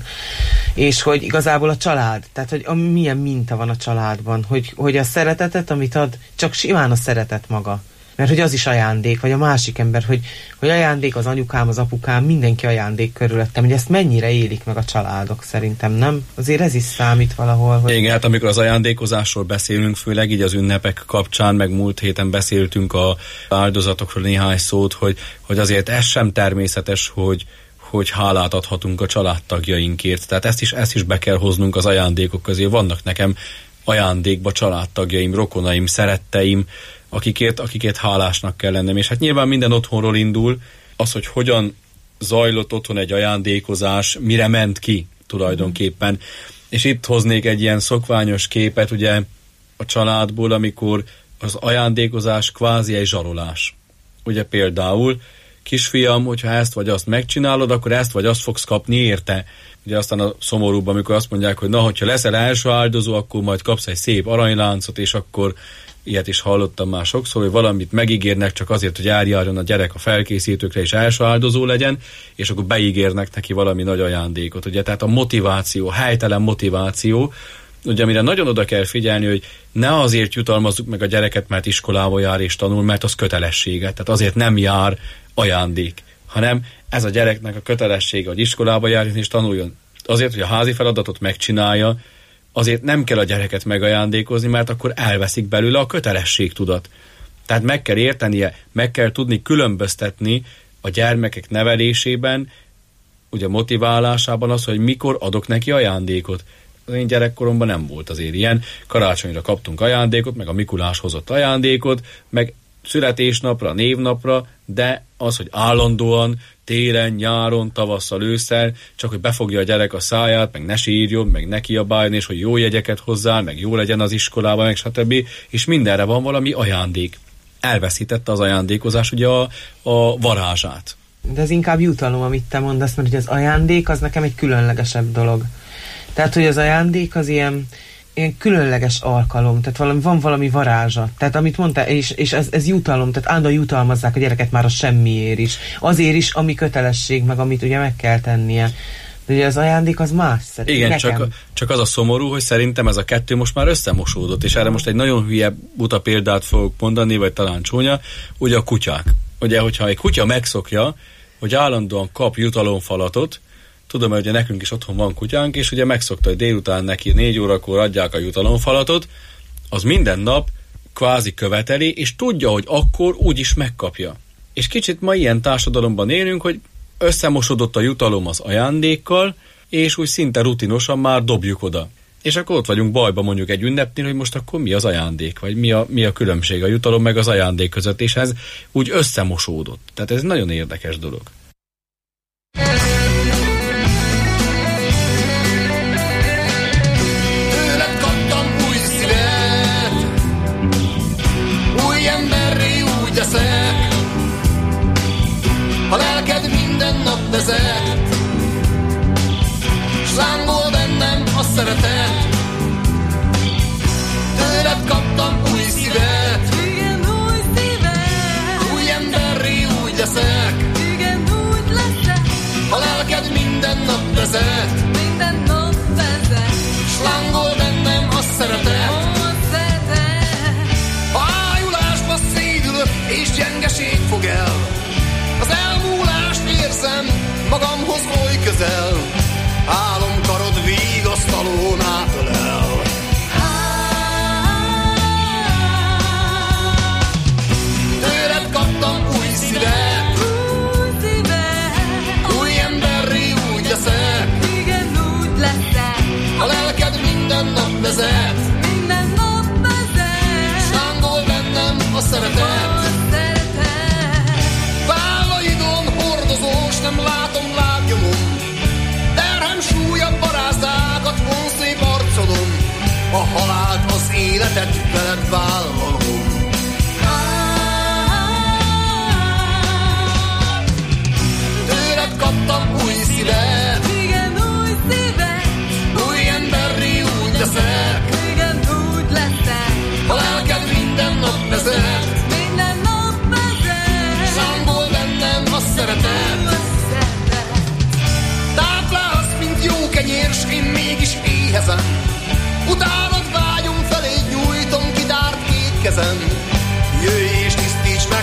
és hogy igazából a család, tehát hogy a, milyen minta van a családban, hogy, hogy a szeretetet, amit ad, csak simán a szeretet maga. mert hogy az is ajándék, vagy a másik ember, hogy, hogy ajándék az anyukám, az apukám, mindenki ajándék körülöttem, hogy ezt mennyire élik meg a családok, szerintem, nem? Azért ez is számít valahol. Hogy... Igen, hát amikor az ajándékozásról beszélünk, főleg így az ünnepek kapcsán, meg múlt héten beszéltünk a áldozatokról néhány szót, hogy, hogy azért ez sem természetes, hogy hogy hálát adhatunk a családtagjainkért. Tehát ezt is, ezt is be kell hoznunk az ajándékok közé. Vannak nekem ajándékba családtagjaim, rokonaim, szeretteim, akikért, akikért hálásnak kell lennem. És hát nyilván minden otthonról indul, az, hogy hogyan zajlott otthon egy ajándékozás, mire ment ki tulajdonképpen. Mm. És itt hoznék egy ilyen szokványos képet, ugye a családból, amikor az ajándékozás kvázi egy zsarolás. Ugye például, kisfiam, hogyha ezt vagy azt megcsinálod, akkor ezt vagy azt fogsz kapni érte. Ugye aztán a szomorúbb, amikor azt mondják, hogy na, hogyha leszel első áldozó, akkor majd kapsz egy szép aranyláncot, és akkor ilyet is hallottam már sokszor, hogy valamit megígérnek csak azért, hogy eljárjon a gyerek a felkészítőkre, és első áldozó legyen, és akkor beígérnek neki valami nagy ajándékot. Ugye, tehát a motiváció, a helytelen motiváció, ugye amire nagyon oda kell figyelni, hogy ne azért jutalmazzuk meg a gyereket, mert iskolába jár és tanul, mert az kötelessége. Tehát azért nem jár ajándék, hanem ez a gyereknek a kötelessége, hogy iskolába járjon és tanuljon. Azért, hogy a házi feladatot megcsinálja, azért nem kell a gyereket megajándékozni, mert akkor elveszik belőle a kötelességtudat. Tehát meg kell értenie, meg kell tudni különböztetni a gyermekek nevelésében, ugye motiválásában az, hogy mikor adok neki ajándékot. Az én gyerekkoromban nem volt azért ilyen. Karácsonyra kaptunk ajándékot, meg a Mikulás hozott ajándékot, meg születésnapra, névnapra, de az, hogy állandóan télen, nyáron, tavasszal, ősszel, csak hogy befogja a gyerek a száját, meg ne sírjon, meg ne kiabáljon, és hogy jó jegyeket hozzál, meg jó legyen az iskolában, meg stb. És mindenre van valami ajándék. Elveszítette az ajándékozás ugye a, a varázsát. De ez inkább jutalom, amit te mondasz, mert hogy az ajándék az nekem egy különlegesebb dolog. Tehát, hogy az ajándék az ilyen, ilyen különleges alkalom, tehát valami, van valami varázsa. Tehát amit mondtál, és, és ez, ez jutalom, tehát állandóan jutalmazzák a gyereket már a semmiért is. Azért is, ami kötelesség, meg amit ugye meg kell tennie. De ugye az ajándék az más szerintem. Igen, csak, csak az a szomorú, hogy szerintem ez a kettő most már összemosódott, és erre most egy nagyon hülye buta példát fogok mondani, vagy talán csúnya, ugye a kutyák. Ugye, hogyha egy kutya megszokja, hogy állandóan kap jutalomfalatot, tudom, hogy ugye nekünk is otthon van kutyánk, és ugye megszokta, hogy délután neki négy órakor adják a jutalomfalatot, az minden nap kvázi követeli, és tudja, hogy akkor úgyis megkapja. És kicsit ma ilyen társadalomban élünk, hogy összemosodott a jutalom az ajándékkal, és úgy szinte rutinosan már dobjuk oda. És akkor ott vagyunk bajba mondjuk egy ünnepnél, hogy most akkor mi az ajándék, vagy mi a, mi a különbség a jutalom meg az ajándék között, és ez úgy összemosódott. Tehát ez nagyon érdekes dolog. Tőled kaptam új szívet, új emberré úgy leszek, a lelked minden nap vezet, s lángol bennem a szeretet. Tőled kaptam új szívet, igen, új szívet, új emberré úgy leszek, igen, úgy leszek, a lelked minden nap vezet, minden nap vezet, s lángol bennem a szeretet. a szeretet. Ha ájulásba szédülök és gyengeség fog el, az elmúlást érzem magamhoz oly közel, álomkarod vigasztalón átölel. Tőled kaptam új szívet, Új szívet, új emberré úgy leszek, igen, úgy leszek, a lelked minden nap vezet, minden nap vezet, s lángol bennem a szeretet. a szeretet. Vállaidon hordozós, nem látom lábnyomom, terhem súlya parázákat von szép arcodon, a halált, az életet veled vállalom. Tőled kaptam új szívet, Igen, új szívet, új emberré úgy leszek, igen, úgy leszek, a lelked minden nap vezet, minden nap vezet, számból bennem a szeretet. a szeretet. Táplálsz, mint jó kenyér, s én mégis éhezem, utánad vágyom felé, nyújtom kitárt két kezem. Jöjj és tisztíts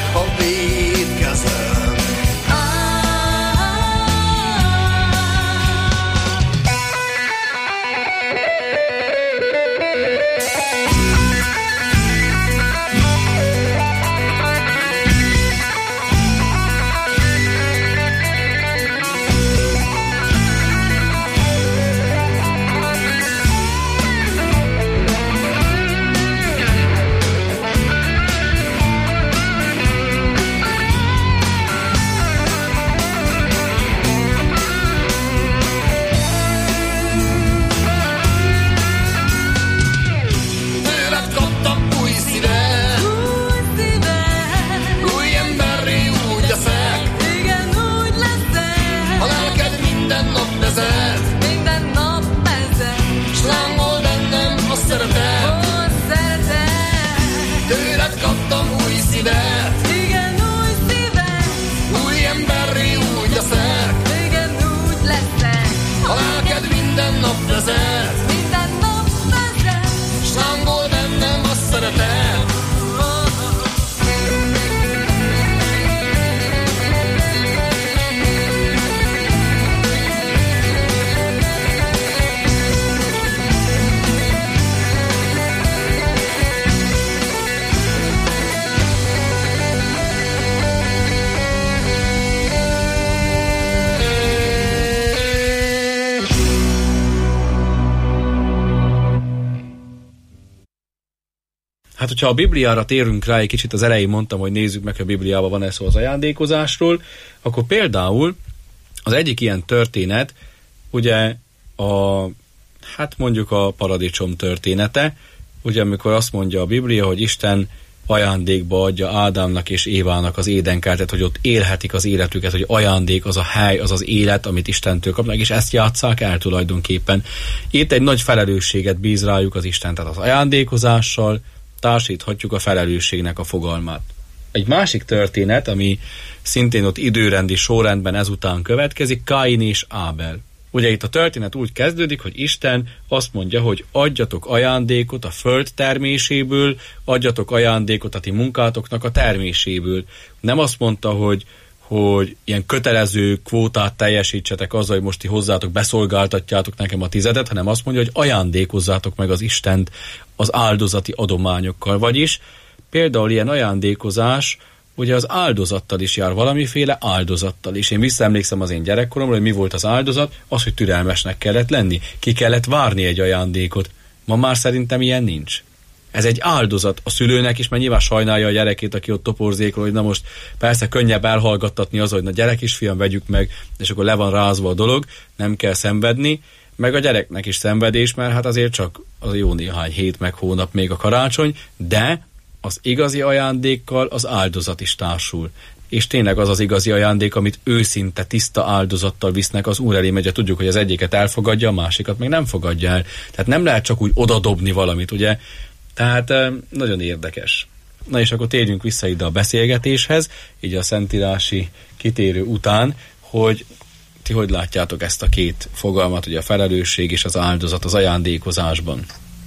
Hát, hogyha a Bibliára térünk rá, egy kicsit az elején mondtam, hogy nézzük meg, hogy a Bibliában van-e szó az ajándékozásról, akkor például az egyik ilyen történet, ugye a, hát mondjuk a paradicsom története, ugye amikor azt mondja a Biblia, hogy Isten ajándékba adja Ádámnak és Évának az édenkertet, hogy ott élhetik az életüket, hogy ajándék az a hely, az az élet, amit Istentől kapnak, és ezt játsszák el tulajdonképpen. Itt egy nagy felelősséget bíz rájuk az Isten, tehát az ajándékozással társíthatjuk a felelősségnek a fogalmát. Egy másik történet, ami szintén ott időrendi sorrendben ezután következik, Káin és Ábel. Ugye itt a történet úgy kezdődik, hogy Isten azt mondja, hogy adjatok ajándékot a föld terméséből, adjatok ajándékot a ti munkátoknak a terméséből. Nem azt mondta, hogy, hogy ilyen kötelező kvótát teljesítsetek azzal, hogy most ti hozzátok, beszolgáltatjátok nekem a tizedet, hanem azt mondja, hogy ajándékozzátok meg az Istent az áldozati adományokkal. Vagyis például ilyen ajándékozás ugye az áldozattal is jár, valamiféle áldozattal is. Én visszaemlékszem az én gyerekkoromra, hogy mi volt az áldozat, az, hogy türelmesnek kellett lenni. Ki kellett várni egy ajándékot. Ma már szerintem ilyen nincs. Ez egy áldozat a szülőnek is, mert nyilván sajnálja a gyerekét, aki ott toporzékol, hogy na most persze könnyebb elhallgattatni az, hogy na gyerek is, fiam, vegyük meg, és akkor le van rázva a dolog, nem kell szenvedni, meg a gyereknek is szenvedés, mert hát azért csak az jó néhány hét meg hónap még a karácsony, de az igazi ajándékkal az áldozat is társul. És tényleg az az igazi ajándék, amit őszinte, tiszta áldozattal visznek az Úr elé, mert tudjuk, hogy az egyiket elfogadja, a másikat meg nem fogadja el. Tehát nem lehet csak úgy odadobni valamit, ugye? Tehát nagyon érdekes. Na és akkor térjünk vissza ide a beszélgetéshez, így a szentírási kitérő után, hogy ti hogy látjátok ezt a két fogalmat, ugye a felelősség és az áldozat az ajándékozásban?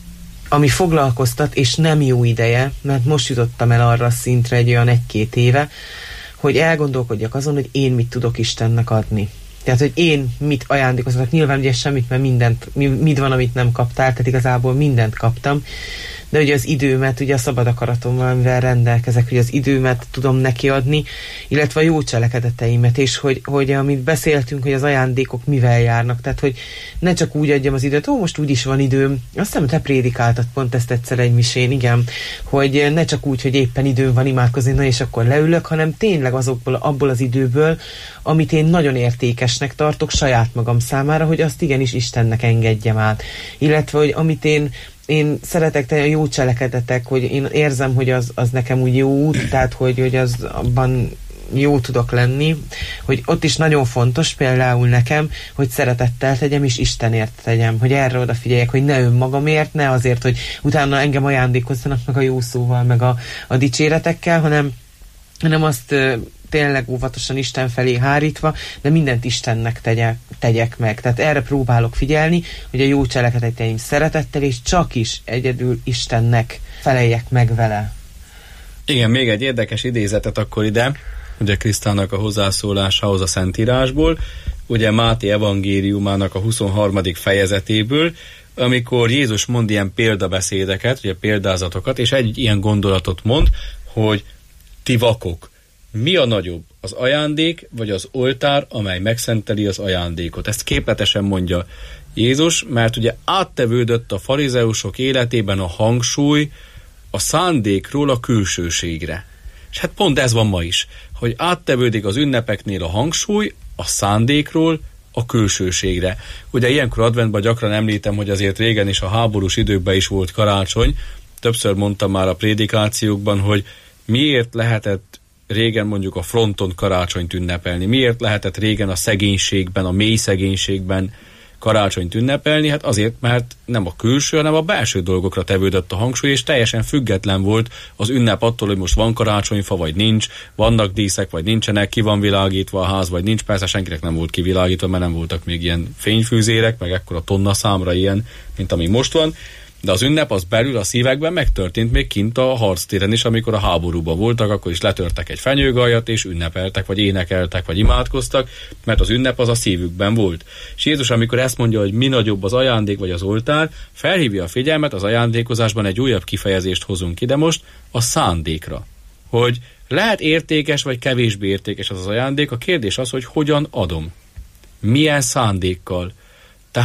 Ami foglalkoztat, és nem jó ideje, mert most jutottam el arra a szintre egy olyan egy-két éve, hogy elgondolkodjak azon, hogy én mit tudok Istennek adni. Tehát, hogy én mit ajándékozhatok. Nyilván ugye semmit, mert mindent, mit van, amit nem kaptál, tehát igazából mindent kaptam, de ugye az időmet, ugye a szabad akaratommal, amivel rendelkezek, hogy az időmet tudom neki adni, illetve a jó cselekedeteimet, és hogy, hogy amit beszéltünk, hogy az ajándékok mivel járnak, tehát hogy ne csak úgy adjam az időt, ó, most úgyis van időm, azt hiszem, te prédikáltad pont ezt egyszer egy misén, igen, hogy ne csak úgy, hogy éppen időm van imádkozni, na és akkor leülök, hanem tényleg azokból, abból az időből, amit én nagyon értékesnek tartok saját magam számára, hogy azt igenis Istennek engedjem át. Illetve, hogy amit én Én szeretek te jó cselekedetek, hogy én érzem, hogy az, az nekem úgy jó út, tehát hogy, hogy az abban jó tudok lenni, hogy ott is nagyon fontos például nekem, hogy szeretettel tegyem és Istenért tegyem, hogy erre odafigyeljek, hogy ne önmagamért, ne azért, hogy utána engem ajándékozzanak meg a jó szóval, meg a, a dicséretekkel, hanem, hanem azt tényleg óvatosan Isten felé hárítva, de mindent Istennek tegyek, tegyek meg. Tehát erre próbálok figyelni, hogy a jó cselekedeteim szeretettel, és csak is egyedül Istennek feleljek meg vele. Igen, még egy érdekes idézetet akkor ide, ugye Krisztának a hozzászólásához a Szentírásból, ugye Máté evangéliumának a huszonharmadik fejezetéből, amikor Jézus mond ilyen példabeszédeket, ugye példázatokat, és egy ilyen gondolatot mond, hogy ti vakok, mi a nagyobb, az ajándék vagy az oltár, amely megszenteli az ajándékot? Ezt képletesen mondja Jézus, mert ugye áttevődött a farizeusok életében a hangsúly a szándékról a külsőségre. És hát pont ez van ma is, hogy áttevődik az ünnepeknél a hangsúly a szándékról a külsőségre. Ugye ilyenkor adventben gyakran említem, hogy azért régen is a háborús időkben is volt karácsony. Többször mondtam már a prédikációkban, hogy miért lehetett régen mondjuk a fronton karácsonyt ünnepelni. Miért lehetett régen a szegénységben, a mély szegénységben karácsonyt ünnepelni? Hát azért, mert nem a külső, hanem a belső dolgokra tevődött a hangsúly, és teljesen független volt az ünnep attól, hogy most van karácsonyfa, vagy nincs, vannak díszek, vagy nincsenek, ki van világítva a ház, vagy nincs. Persze senkinek nem volt kivilágítva, mert nem voltak még ilyen fényfűzérek, meg ekkora tonna számra ilyen, mint ami most van. De az ünnep az belül a szívekben megtörtént még kint a harctéren is, amikor a háborúban voltak, akkor is letörtek egy fenyőgajat, és ünnepeltek, vagy énekeltek, vagy imádkoztak, mert az ünnep az a szívükben volt. És Jézus, amikor ezt mondja, hogy mi nagyobb az ajándék, vagy az oltár, felhívja a figyelmet, az ajándékozásban egy újabb kifejezést hozunk ide most, a szándékra. Hogy lehet értékes, vagy kevésbé értékes az az ajándék, a kérdés az, hogy hogyan adom. Milyen szándékkal. Tehát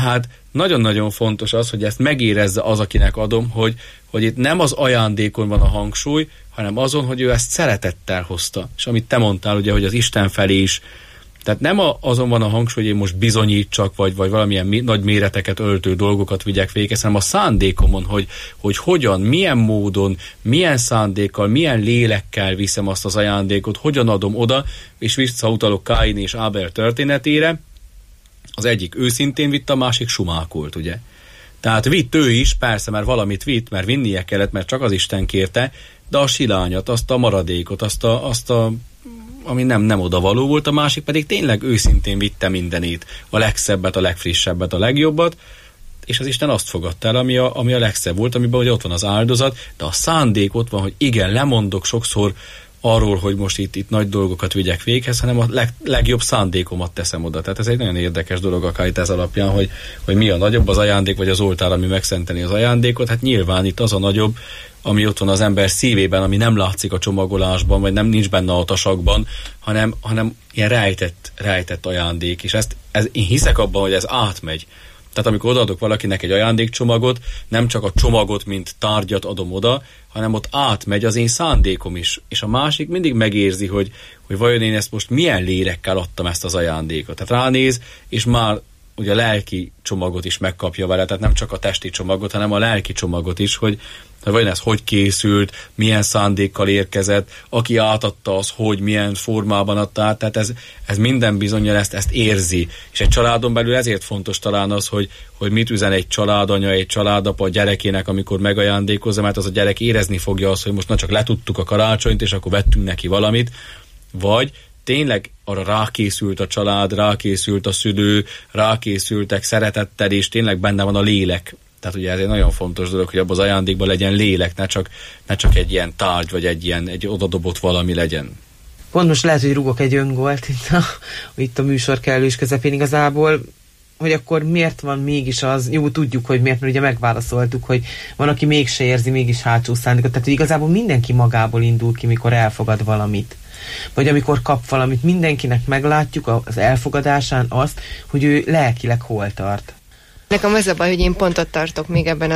nagyon-nagyon fontos az, hogy ezt megérezze az, akinek adom, hogy, hogy itt nem az ajándékon van a hangsúly, hanem azon, hogy ő ezt szeretettel hozta. És amit te mondtál, ugye, hogy az Isten felé is. Tehát nem a, azon van a hangsúly, hogy én most bizonyítsak, vagy, vagy valamilyen mi, nagy méreteket öltő dolgokat vigyek véghez, hanem a szándékomon, hogy, hogy hogyan, milyen módon, milyen szándékkal, milyen lélekkel viszem azt az ajándékot, hogyan adom oda, és visszautalok Káin és Ábel történetére. Az egyik őszintén vitt, a másik sumákolt, ugye? Tehát vitt ő is, persze, mert valamit vitt, mert vinnie kellett, mert csak az Isten kérte, de a silányat, azt a maradékot, azt a, azt a ami nem, nem odavaló volt, a másik pedig tényleg őszintén vitte mindenét, a legszebbet, a legfrissebbet, a legjobbat, és az Isten azt fogadta el, ami a, ami a legszebb volt, amiben ugye ott van az áldozat, de a szándék ott van, hogy igen, lemondok sokszor arról, hogy most itt, itt nagy dolgokat vigyek véghez, hanem a leg, legjobb szándékomat teszem oda. Tehát ez egy nagyon érdekes dolog a Caritas alapján, hogy, hogy mi a nagyobb, az ajándék, vagy az oltár, ami megszenteli az ajándékot. Hát nyilván itt az a nagyobb, ami ott van az ember szívében, ami nem látszik a csomagolásban, vagy nem nincs benne a tasakban, hanem, hanem ilyen rejtett, rejtett ajándék. És ezt, ez, én hiszek abban, hogy ez átmegy. Tehát amikor odaadok valakinek egy ajándékcsomagot, nem csak a csomagot, mint tárgyat adom oda, hanem ott átmegy az én szándékom is. És a másik mindig megérzi, hogy, hogy vajon én ezt most milyen lélekkel adtam ezt az ajándékot. Tehát ránéz, és már ugye a lelki csomagot is megkapja vele, tehát nem csak a testi csomagot, hanem a lelki csomagot is, hogy vajon ez hogy készült, milyen szándékkal érkezett, aki átadta, az hogy, milyen formában adta át, tehát ez, ez minden bizonnyal ezt, ezt érzi. És egy családon belül ezért fontos talán az, hogy, hogy mit üzen egy családanya, egy családapa a gyerekének, amikor megajándékozza, mert az a gyerek érezni fogja azt, hogy most na csak letudtuk a karácsonyt, és akkor vettünk neki valamit, vagy tényleg arra rákészült a család, rákészült a szülő, rákészültek szeretettel, és tényleg benne van a lélek. Tehát ugye ez egy nagyon fontos dolog, hogy abban az ajándékban legyen lélek, ne csak, ne csak egy ilyen tárgy, vagy egy ilyen egy odadobott valami legyen. Pont most lehet, hogy rúgok egy öngolt itt a, itt a műsor kellős közepén igazából, hogy akkor miért van mégis az, jó, tudjuk, hogy miért, mert ugye megválaszoltuk, hogy van, aki mégse érzi, mégis hátsó szándékot. Tehát, hogy igazából mindenki magából indul ki, mikor elfogad valamit. Vagy amikor kap valamit, mindenkinek meglátjuk az elfogadásán azt, hogy ő lelkileg hol tart. Nekem az a baj, hogy én pontot tartok még ebben a,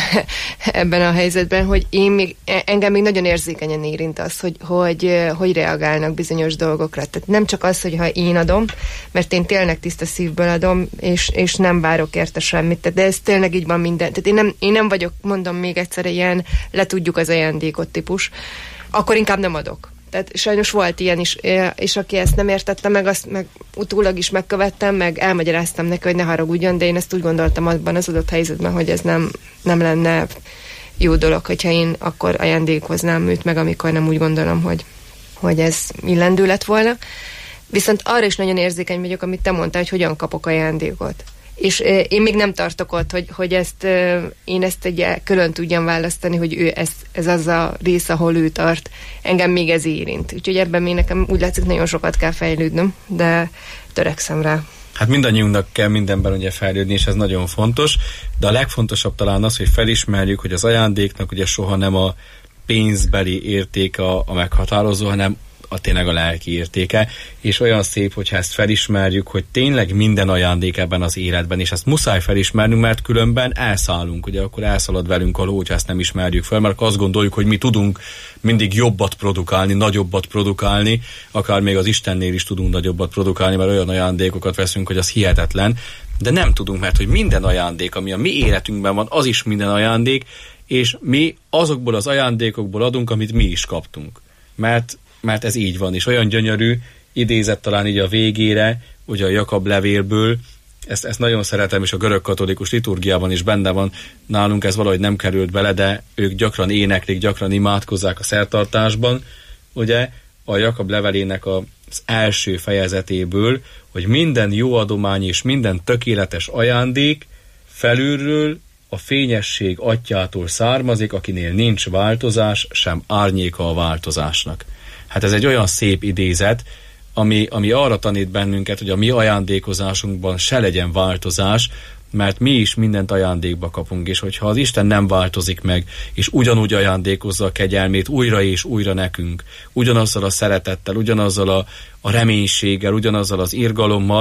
ebben a helyzetben, hogy én még, engem még nagyon érzékenyen érint az, hogy, hogy, hogy reagálnak bizonyos dolgokra. Tehát nem csak az, hogy ha én adom, mert én tényleg tiszta szívből adom, és, és nem várok érte semmit. De ez tényleg így van minden. Tehát én nem, én nem vagyok, mondom még egyszer, ilyen letudjuk az ajándékot típus. Akkor inkább nem adok. Tehát sajnos volt ilyen is, és aki ezt nem értette meg, azt meg utólag is megkövettem, meg elmagyaráztam neki, hogy ne haragudjon, de én ezt úgy gondoltam abban az adott helyzetben, hogy ez nem, nem lenne jó dolog, hogyha én akkor ajándékoznám őt meg, amikor nem úgy gondolom, hogy, hogy ez illendő lett volna. Viszont arra is nagyon érzékeny vagyok, amit te mondtál, hogy hogyan kapok ajándékot. És euh, én még nem tartok ott, hogy, hogy ezt, euh, én ezt egy külön tudjam választani, hogy ő ez, ez az a rész, ahol ő tart. Engem még ez érint. Úgyhogy ebben még nekem úgy látszik, nagyon sokat kell fejlődnöm, de törekszem rá. Hát mindannyiunknak kell mindenben ugye fejlődni, és ez nagyon fontos, de a legfontosabb talán az, hogy felismerjük, hogy az ajándéknak ugye soha nem a pénzbeli értéke a, a meghatározó, hanem a tényleg a lelki értéke, és olyan szép, hogyha ezt felismerjük, hogy tényleg minden ajándék ebben az életben, és ezt muszáj felismernünk, mert különben elszállunk, ugye akkor elszalad velünk a ló, hogyha ezt nem ismerjük fel, mert azt gondoljuk, hogy mi tudunk mindig jobbat produkálni, nagyobbat produkálni, akár még az Istennél is tudunk nagyobbat produkálni, mert olyan ajándékokat veszünk, hogy az hihetetlen, de nem tudunk, mert hogy minden ajándék, ami a mi életünkben van, az is minden ajándék, és mi azokból az ajándékokból adunk, amit mi is kaptunk. Mert mert ez így van, és olyan gyönyörű, idézett talán így a végére, ugye a Jakab levélből, ezt, ezt nagyon szeretem, és a görög-katolikus liturgiában is benne van, nálunk ez valahogy nem került bele, de ők gyakran éneklik, gyakran imádkozzák a szertartásban, ugye a Jakab levelének az első fejezetéből, hogy minden jó adomány és minden tökéletes ajándék felülről a fényesség atyától származik, akinél nincs változás, sem árnyéka a változásnak. Hát ez egy olyan szép idézet, ami, ami arra tanít bennünket, hogy a mi ajándékozásunkban se legyen változás, mert mi is mindent ajándékba kapunk, és hogyha az Isten nem változik meg, és ugyanúgy ajándékozza a kegyelmét újra és újra nekünk, ugyanazzal a szeretettel, ugyanazzal a, a reménységgel, ugyanazzal az irgalommal,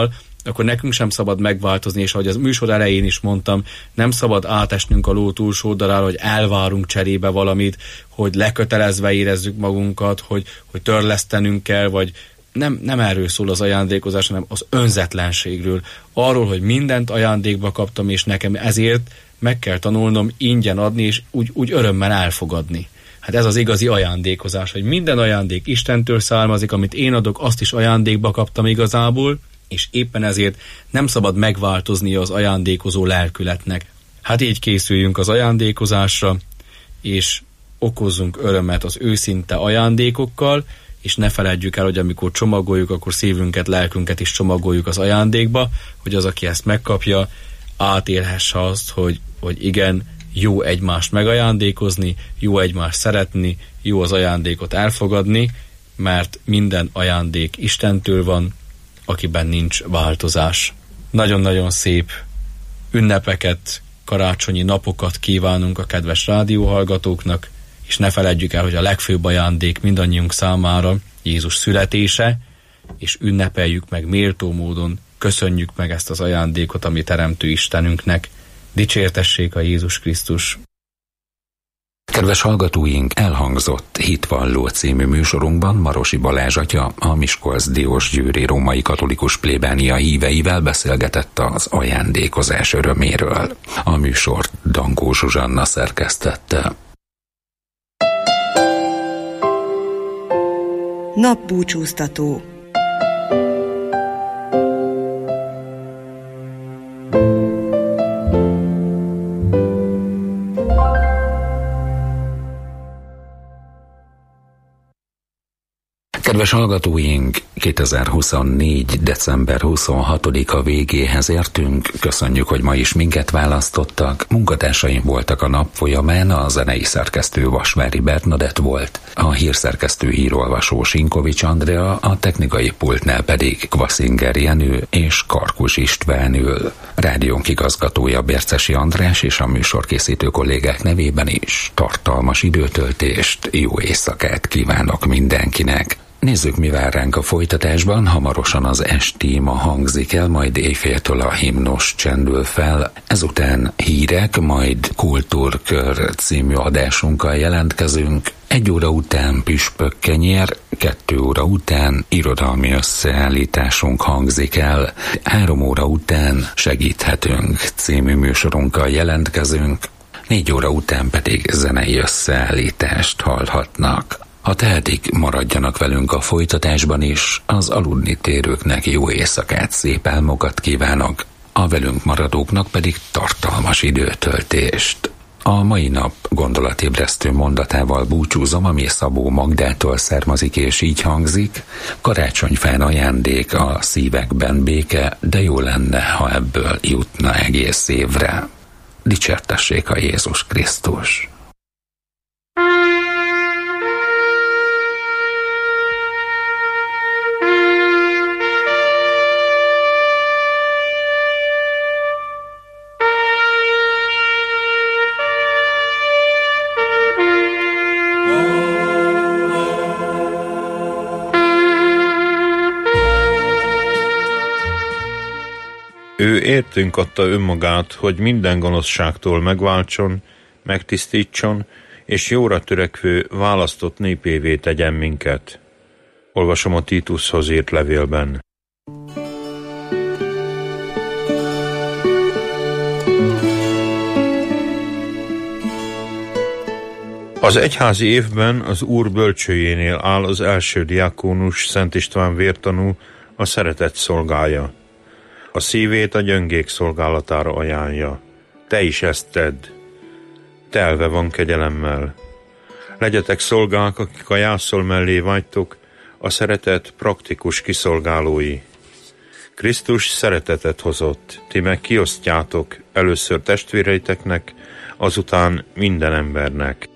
akkor nekünk sem szabad megváltozni, és ahogy az műsor elején is mondtam, nem szabad átesnünk a ló túlsó oldalára, hogy elvárunk cserébe valamit, hogy lekötelezve érezzük magunkat, hogy, hogy törlesztenünk kell, vagy nem, nem erről szól az ajándékozás, hanem az önzetlenségről. Arról, hogy mindent ajándékba kaptam, és nekem ezért meg kell tanulnom ingyen adni, és úgy, úgy örömmel elfogadni. Hát ez az igazi ajándékozás, hogy minden ajándék Istentől származik, amit én adok, azt is ajándékba kaptam igazából, és éppen ezért nem szabad megváltozni az ajándékozó lelkületnek. Hát így készüljünk az ajándékozásra, és okozzunk örömet az őszinte ajándékokkal, és ne feledjük el, hogy amikor csomagoljuk, akkor szívünket, lelkünket is csomagoljuk az ajándékba, hogy az, aki ezt megkapja, átélhesse azt, hogy, hogy igen, jó egymást megajándékozni, jó egymást szeretni, jó az ajándékot elfogadni, mert minden ajándék Istentől van, akiben nincs változás. Nagyon-nagyon szép ünnepeket, karácsonyi napokat kívánunk a kedves rádióhallgatóknak, és ne feledjük el, hogy a legfőbb ajándék mindannyiunk számára Jézus születése, és ünnepeljük meg méltó módon, köszönjük meg ezt az ajándékot, ami Teremtő Istenünknek. Dicsértessék a Jézus Krisztus! Kedves hallgatóink, elhangzott Hitvalló című műsorunkban Marosi Balázs atya, a Miskolc-Diósgyőri római katolikus plébánia híveivel beszélgetett az ajándékozás öröméről. A műsort Dankó Zsuzsanna szerkesztette. Napbúcsúztató. Kedves hallgatóink, kétezer-huszonnégy. december huszonhatodika végéhez értünk. Köszönjük, hogy ma is minket választottak. Munkatársaim voltak a nap folyamán, a zenei szerkesztő Vasvári Bernadett volt, a hírszerkesztő hírolvasó Sinkovics Andrea, a technikai pultnál pedig Kvaszinger Jenő és Karkus István ül. Rádiónk igazgatója Bércesi András és a műsorkészítő kollégák nevében is tartalmas időtöltést, jó éjszakát kívánok mindenkinek. Nézzük, mi vár ránk a folytatásban. Hamarosan az estíma hangzik el, majd éjféltől a himnusz csendül fel. Ezután hírek, majd Kultúrkör című adásunkkal jelentkezünk. Egy óra után püspökkenyér, kettő óra után irodalmi összeállításunk hangzik el. Három óra után Segíthetünk című műsorunkkal jelentkezünk. Négy óra után pedig zenei összeállítást hallhatnak. Ha tehetik, maradjanak velünk a folytatásban is, az aludni térőknek jó éjszakát, szép álmokat kívánok, a velünk maradóknak pedig tartalmas időtöltést. A mai nap gondolatébresztő mondatával búcsúzom, ami Szabó Magdától származik és így hangzik: karácsonyfán ajándék, a szívekben béke, de jó lenne, ha ebből jutna egész évre. Dicsértessék a Jézus Krisztus! Ő értünk adta önmagát, hogy minden gonoszságtól megváltson, megtisztítson, és jóra törekvő, választott népévé tegyen minket. Olvasom a Títuszhoz írt levélben. Az egyházi évben az Úr bölcsőjénél áll az első diákónus, Szent István vértanú, a szeretet szolgája. A szívét a gyöngék szolgálatára ajánlja. Te is ezt tedd. Telve van kegyelemmel. Legyetek szolgák, akik a jászol mellé vágytok, a szeretet praktikus kiszolgálói. Krisztus szeretetet hozott, ti meg kiosztjátok, először testvéreiteknek, azután minden embernek.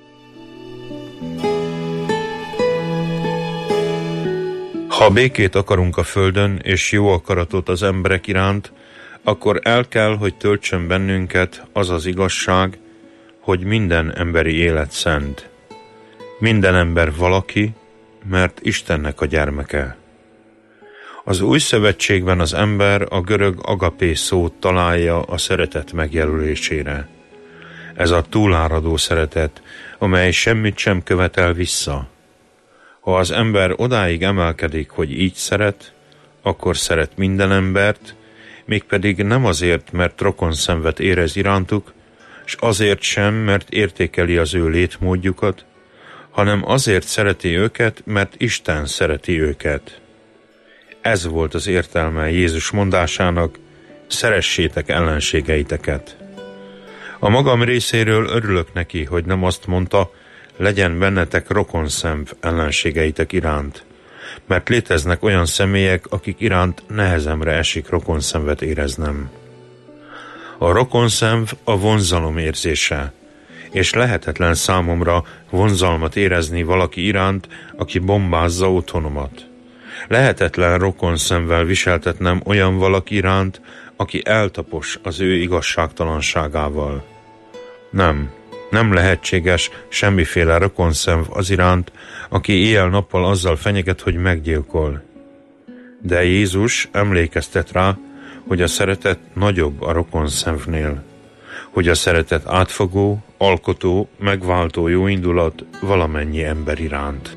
Ha békét akarunk a földön, és jó akaratot az emberek iránt, akkor el kell, hogy töltsön bennünket az az igazság, hogy minden emberi élet szent. Minden ember valaki, mert Istennek a gyermeke. Az új szövetségben az ember a görög agapé szót találja a szeretet megjelölésére. Ez a túláradó szeretet, amely semmit sem követel vissza. Ha az ember odáig emelkedik, hogy így szeret, akkor szeret minden embert, mégpedig nem azért, mert rokonszenvet érez irántuk, s azért sem, mert értékeli az ő létmódjukat, hanem azért szereti őket, mert Isten szereti őket. Ez volt az értelme Jézus mondásának, szeressétek ellenségeiteket. A magam részéről örülök neki, hogy nem azt mondta, legyen bennetek rokonszenv ellenségeitek iránt, mert léteznek olyan személyek, akik iránt nehezemre esik rokonszenvet éreznem. A rokonszenv a vonzalom érzése, és lehetetlen számomra vonzalmat érezni valaki iránt, aki bombázza otthonomat. Lehetetlen rokonszenvvel viseltetnem olyan valaki iránt, aki eltapos az ő igazságtalanságával. Nem, nem lehetséges semmiféle rokonszenv az iránt, aki éjjel-nappal azzal fenyeget, hogy meggyilkol. De Jézus emlékeztet rá, hogy a szeretet nagyobb a rokonszenvnél, hogy a szeretet átfogó, alkotó, megváltó jóindulat valamennyi ember iránt.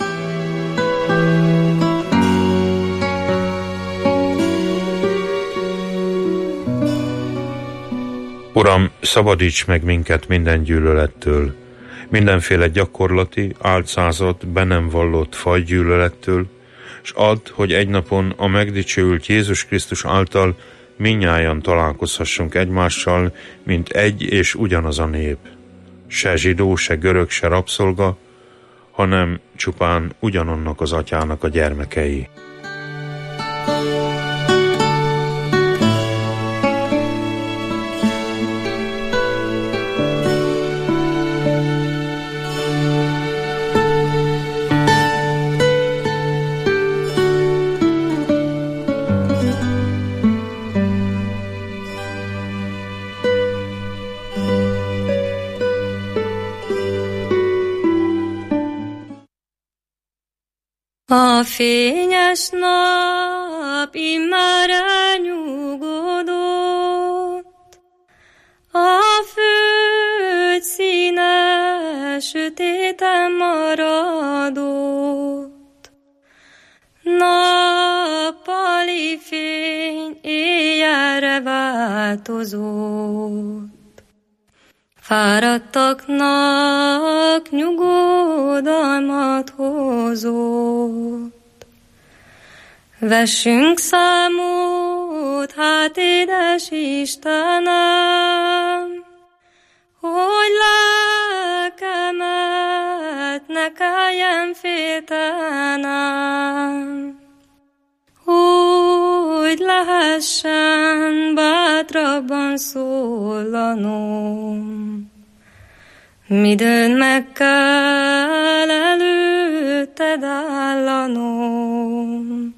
Uram, szabadíts meg minket minden gyűlölettől, mindenféle gyakorlati, álcázott, be nem vallott fajgyűlölettől, s add, hogy egy napon a megdicsőült Jézus Krisztus által mindnyájan találkozhassunk egymással, mint egy és ugyanaz a nép. Se zsidó, se görög, se rabszolga, hanem csupán ugyanannak az atyának a gyermekei. A fényes nap immár elnyugodott, a föld színe sötéten maradott, nappali fény éjjelre változott. Fáradtaknak nyugodalmat hozott. Vessünk számot, hát édes Istenem, hogy lelkemet ne kelljen féltenem, hogy lehessen bátrabban szólanom. Midőn meg kell előtted állanom,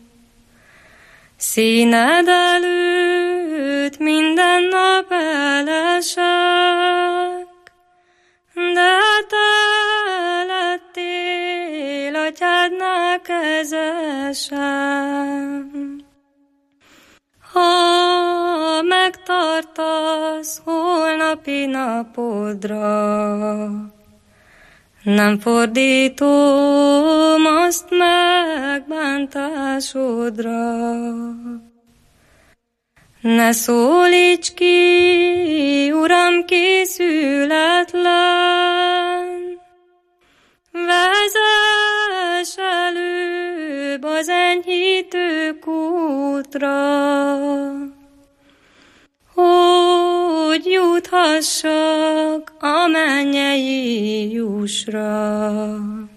színed előtt minden nap elesek, de te lettél atyádnál kezesem. Ha megtartasz holnapi napodra, nem fordítom azt megbántásodra. Ne szólíts ki, Uram, készületlen, vezess előbb az enyhítő kútra, hogy juthassak a mennyei jussra.